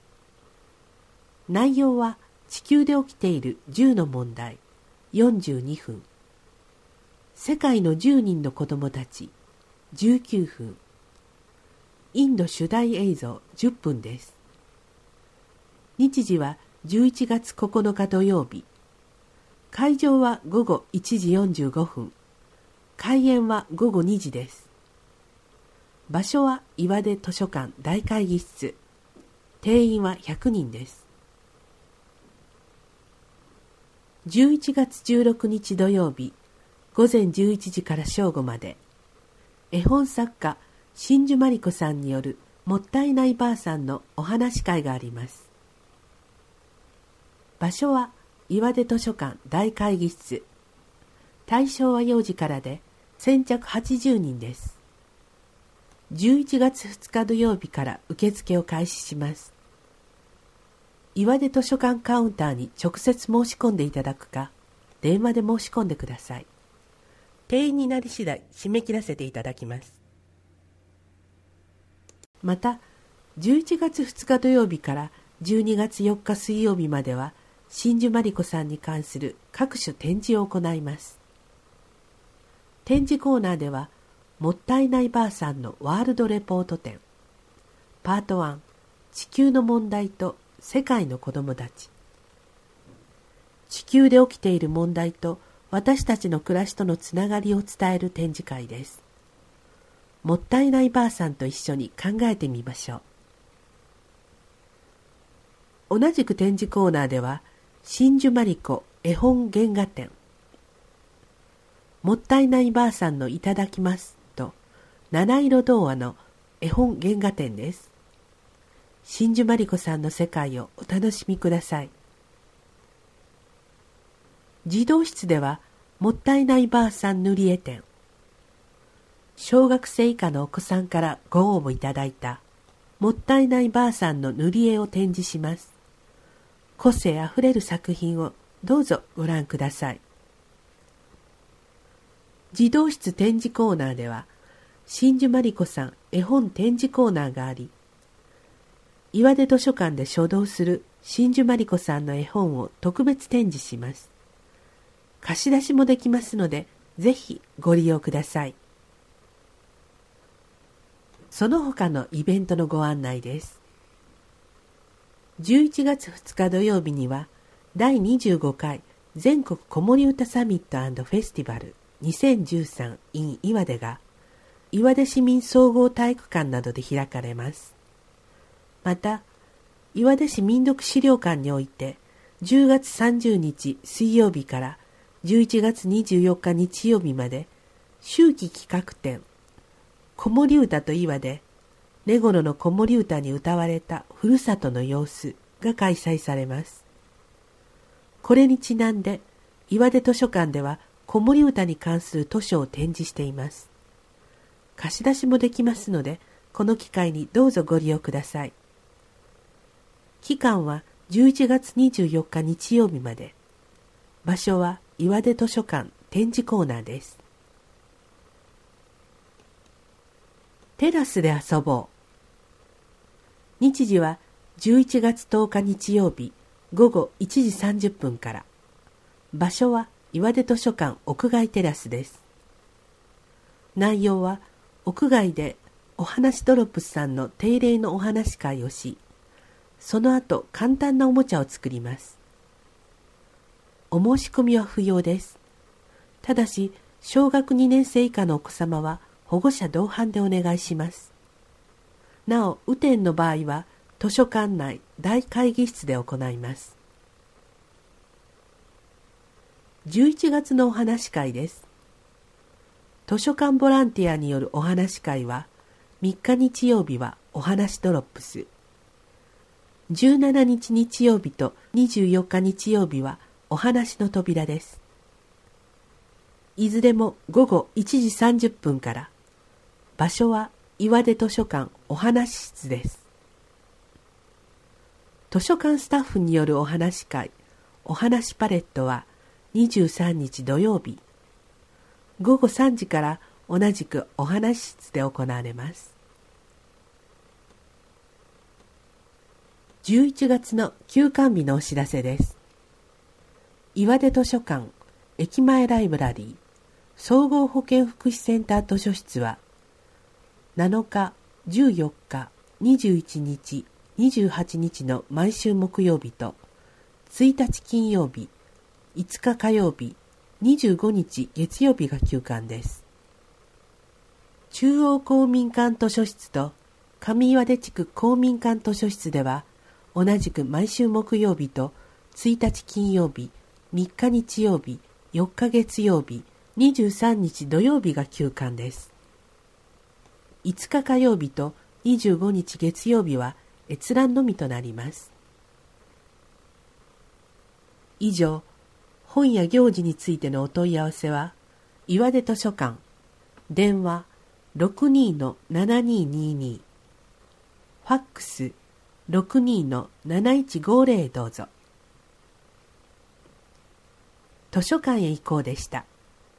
内容は地球で起きている10の問題42分。世界の10人の子供たち19分。インド主題映像10分です。日時は11月9日土曜日。会場は午後1時45分。開演は午後2時です。場所は岩出図書館大会議室。定員は100人です。11月16日土曜日、午前11時から正午まで、絵本作家真珠真理子さんによるもったいないばあさんのお話会があります。場所は岩出図書館大会議室。対象は幼児からで先着80人です。11月2日土曜日から受付を開始します。岩出図書館カウンターに直接申し込んでいただくか、電話で申し込んでください。定員になり次第締め切らせていただきます。また、11月2日土曜日から12月4日水曜日までは、真珠真理子さんに関する各種展示を行います。展示コーナーでは、もったいないばあさんのワールドレポート展、パート1、地球の問題と世界の子どもたち。地球で起きている問題と私たちの暮らしとのつながりを伝える展示会です。もったいないばあさんと一緒に考えてみましょう。同じく展示コーナーでは、真珠真理子絵本原画展。もったいないばあさんのいただきますと、七色童話の絵本原画展です。真珠真理子さんの世界をお楽しみください。児童室では、もったいないばあさん塗り絵展。小学生以下のお子さんからご応募いただいた、もったいないばあさんの塗り絵を展示します。個性あふれる作品をどうぞご覧ください。児童室展示コーナーでは、真珠真理子さん絵本展示コーナーがあり、岩出図書館で書道する真珠真理子さんの絵本を特別展示します。貸し出しもできますので、ぜひご利用ください。その他のイベントのご案内です。11月2日土曜日には、第25回全国子守歌サミット&フェスティバル2013 in 岩手が、 岩出市民総合体育館などで開かれます。また、岩出市民読資料館において、10月30日水曜日から11月24日日曜日まで、秋季企画展、子守歌と岩で、根頃の子守歌に歌われたふるさとの様子が開催されます。これにちなんで、岩出図書館では子守歌に関する図書を展示しています。貸し出しもできますので、この機会にどうぞご利用ください。期間は11月24日日曜日まで。場所は岩出図書館展示コーナーです。テラスで遊ぼう。日時は11月10日日曜日午後1時30分から。場所は岩出図書館屋外テラスです。内容は屋外でお話ドロップスさんの定例のお話会をし、その後簡単なおもちゃを作ります。お申し込みは不要です。ただし、小学2年生以下のお子様は保護者同伴でお願いします。なお、雨天の場合は図書館内大会議室で行います。11月のお話会です。図書館ボランティアによるお話会は、3日日曜日はお話ドロップス、17日日曜日と24日日曜日はお話の扉です。いずれも午後1時30分から。場所は岩出図書館お話室です。図書館スタッフによるお話会、お話パレットは23日土曜日、午後3時から同じくお話室で行われます。11月の休館日のお知らせです。岩出図書館駅前ライブラリー総合保健福祉センター図書室は7日、14日、21日、28日の毎週木曜日と1日金曜日、5日火曜日、25日月曜日が休館です。中央公民館図書室と上岩出地区公民館図書室では同じく毎週木曜日と1日金曜日、3日日曜日、4日月曜日、23日土曜日が休館です。5日火曜日と25日月曜日は閲覧のみとなります。以上、本や行事についてのお問い合わせは、岩出図書館、電話 62-7222、ファックス 62-7150 どうぞ。図書館へ行こうでした。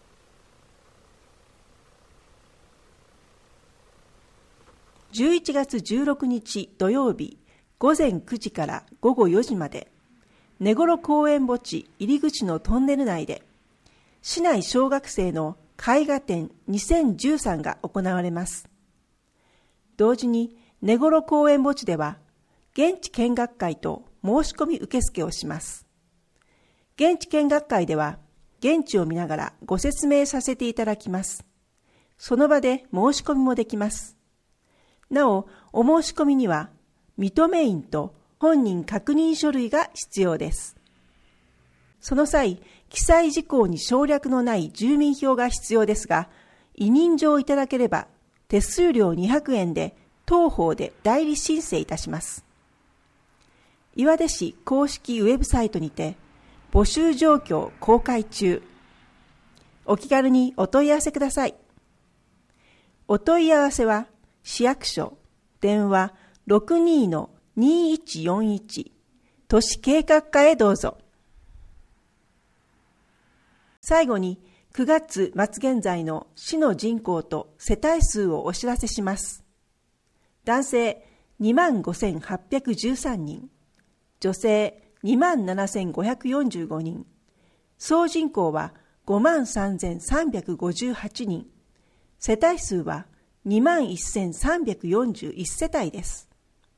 11月16日土曜日午前9時から午後4時まで、根頃公園墓地入り口のトンネル内で、市内小学生の絵画展2013が行われます。同時に根頃公園墓地では、現地見学会と申し込み受付をします。現地見学会では、現地を見ながらご説明させていただきます。その場で申し込みもできます。なお、お申し込みには、認め印と本人確認書類が必要です。その際、記載事項に省略のない住民票が必要ですが、委任状をいただければ、手数料200円で当方で代理申請いたします。岩出市公式ウェブサイトにて、募集状況公開中。お気軽にお問い合わせください。お問い合わせは、市役所、電話 62-2141、都市計画課へどうぞ。最後に、9月末現在の市の人口と世帯数をお知らせします。男性 25,813 人、女性 27,545 人、総人口は 53,358 人、世帯数は21,341 世帯です。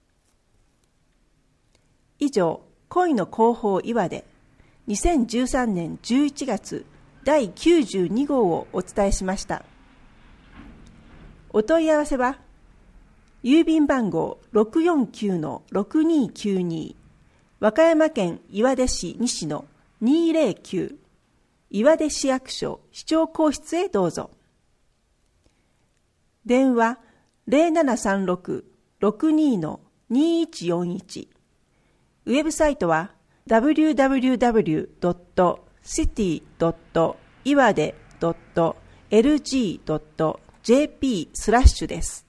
以上、恋の広報岩出2013年11月第92号をお伝えしました。 お問い合わせは、郵便番号 649-6292 和歌山県岩出市西野 209 岩出市役所市長公室へどうぞ。電話 0736-62-2141 ウェブサイトは www.city.iwade.lg.jp/ です。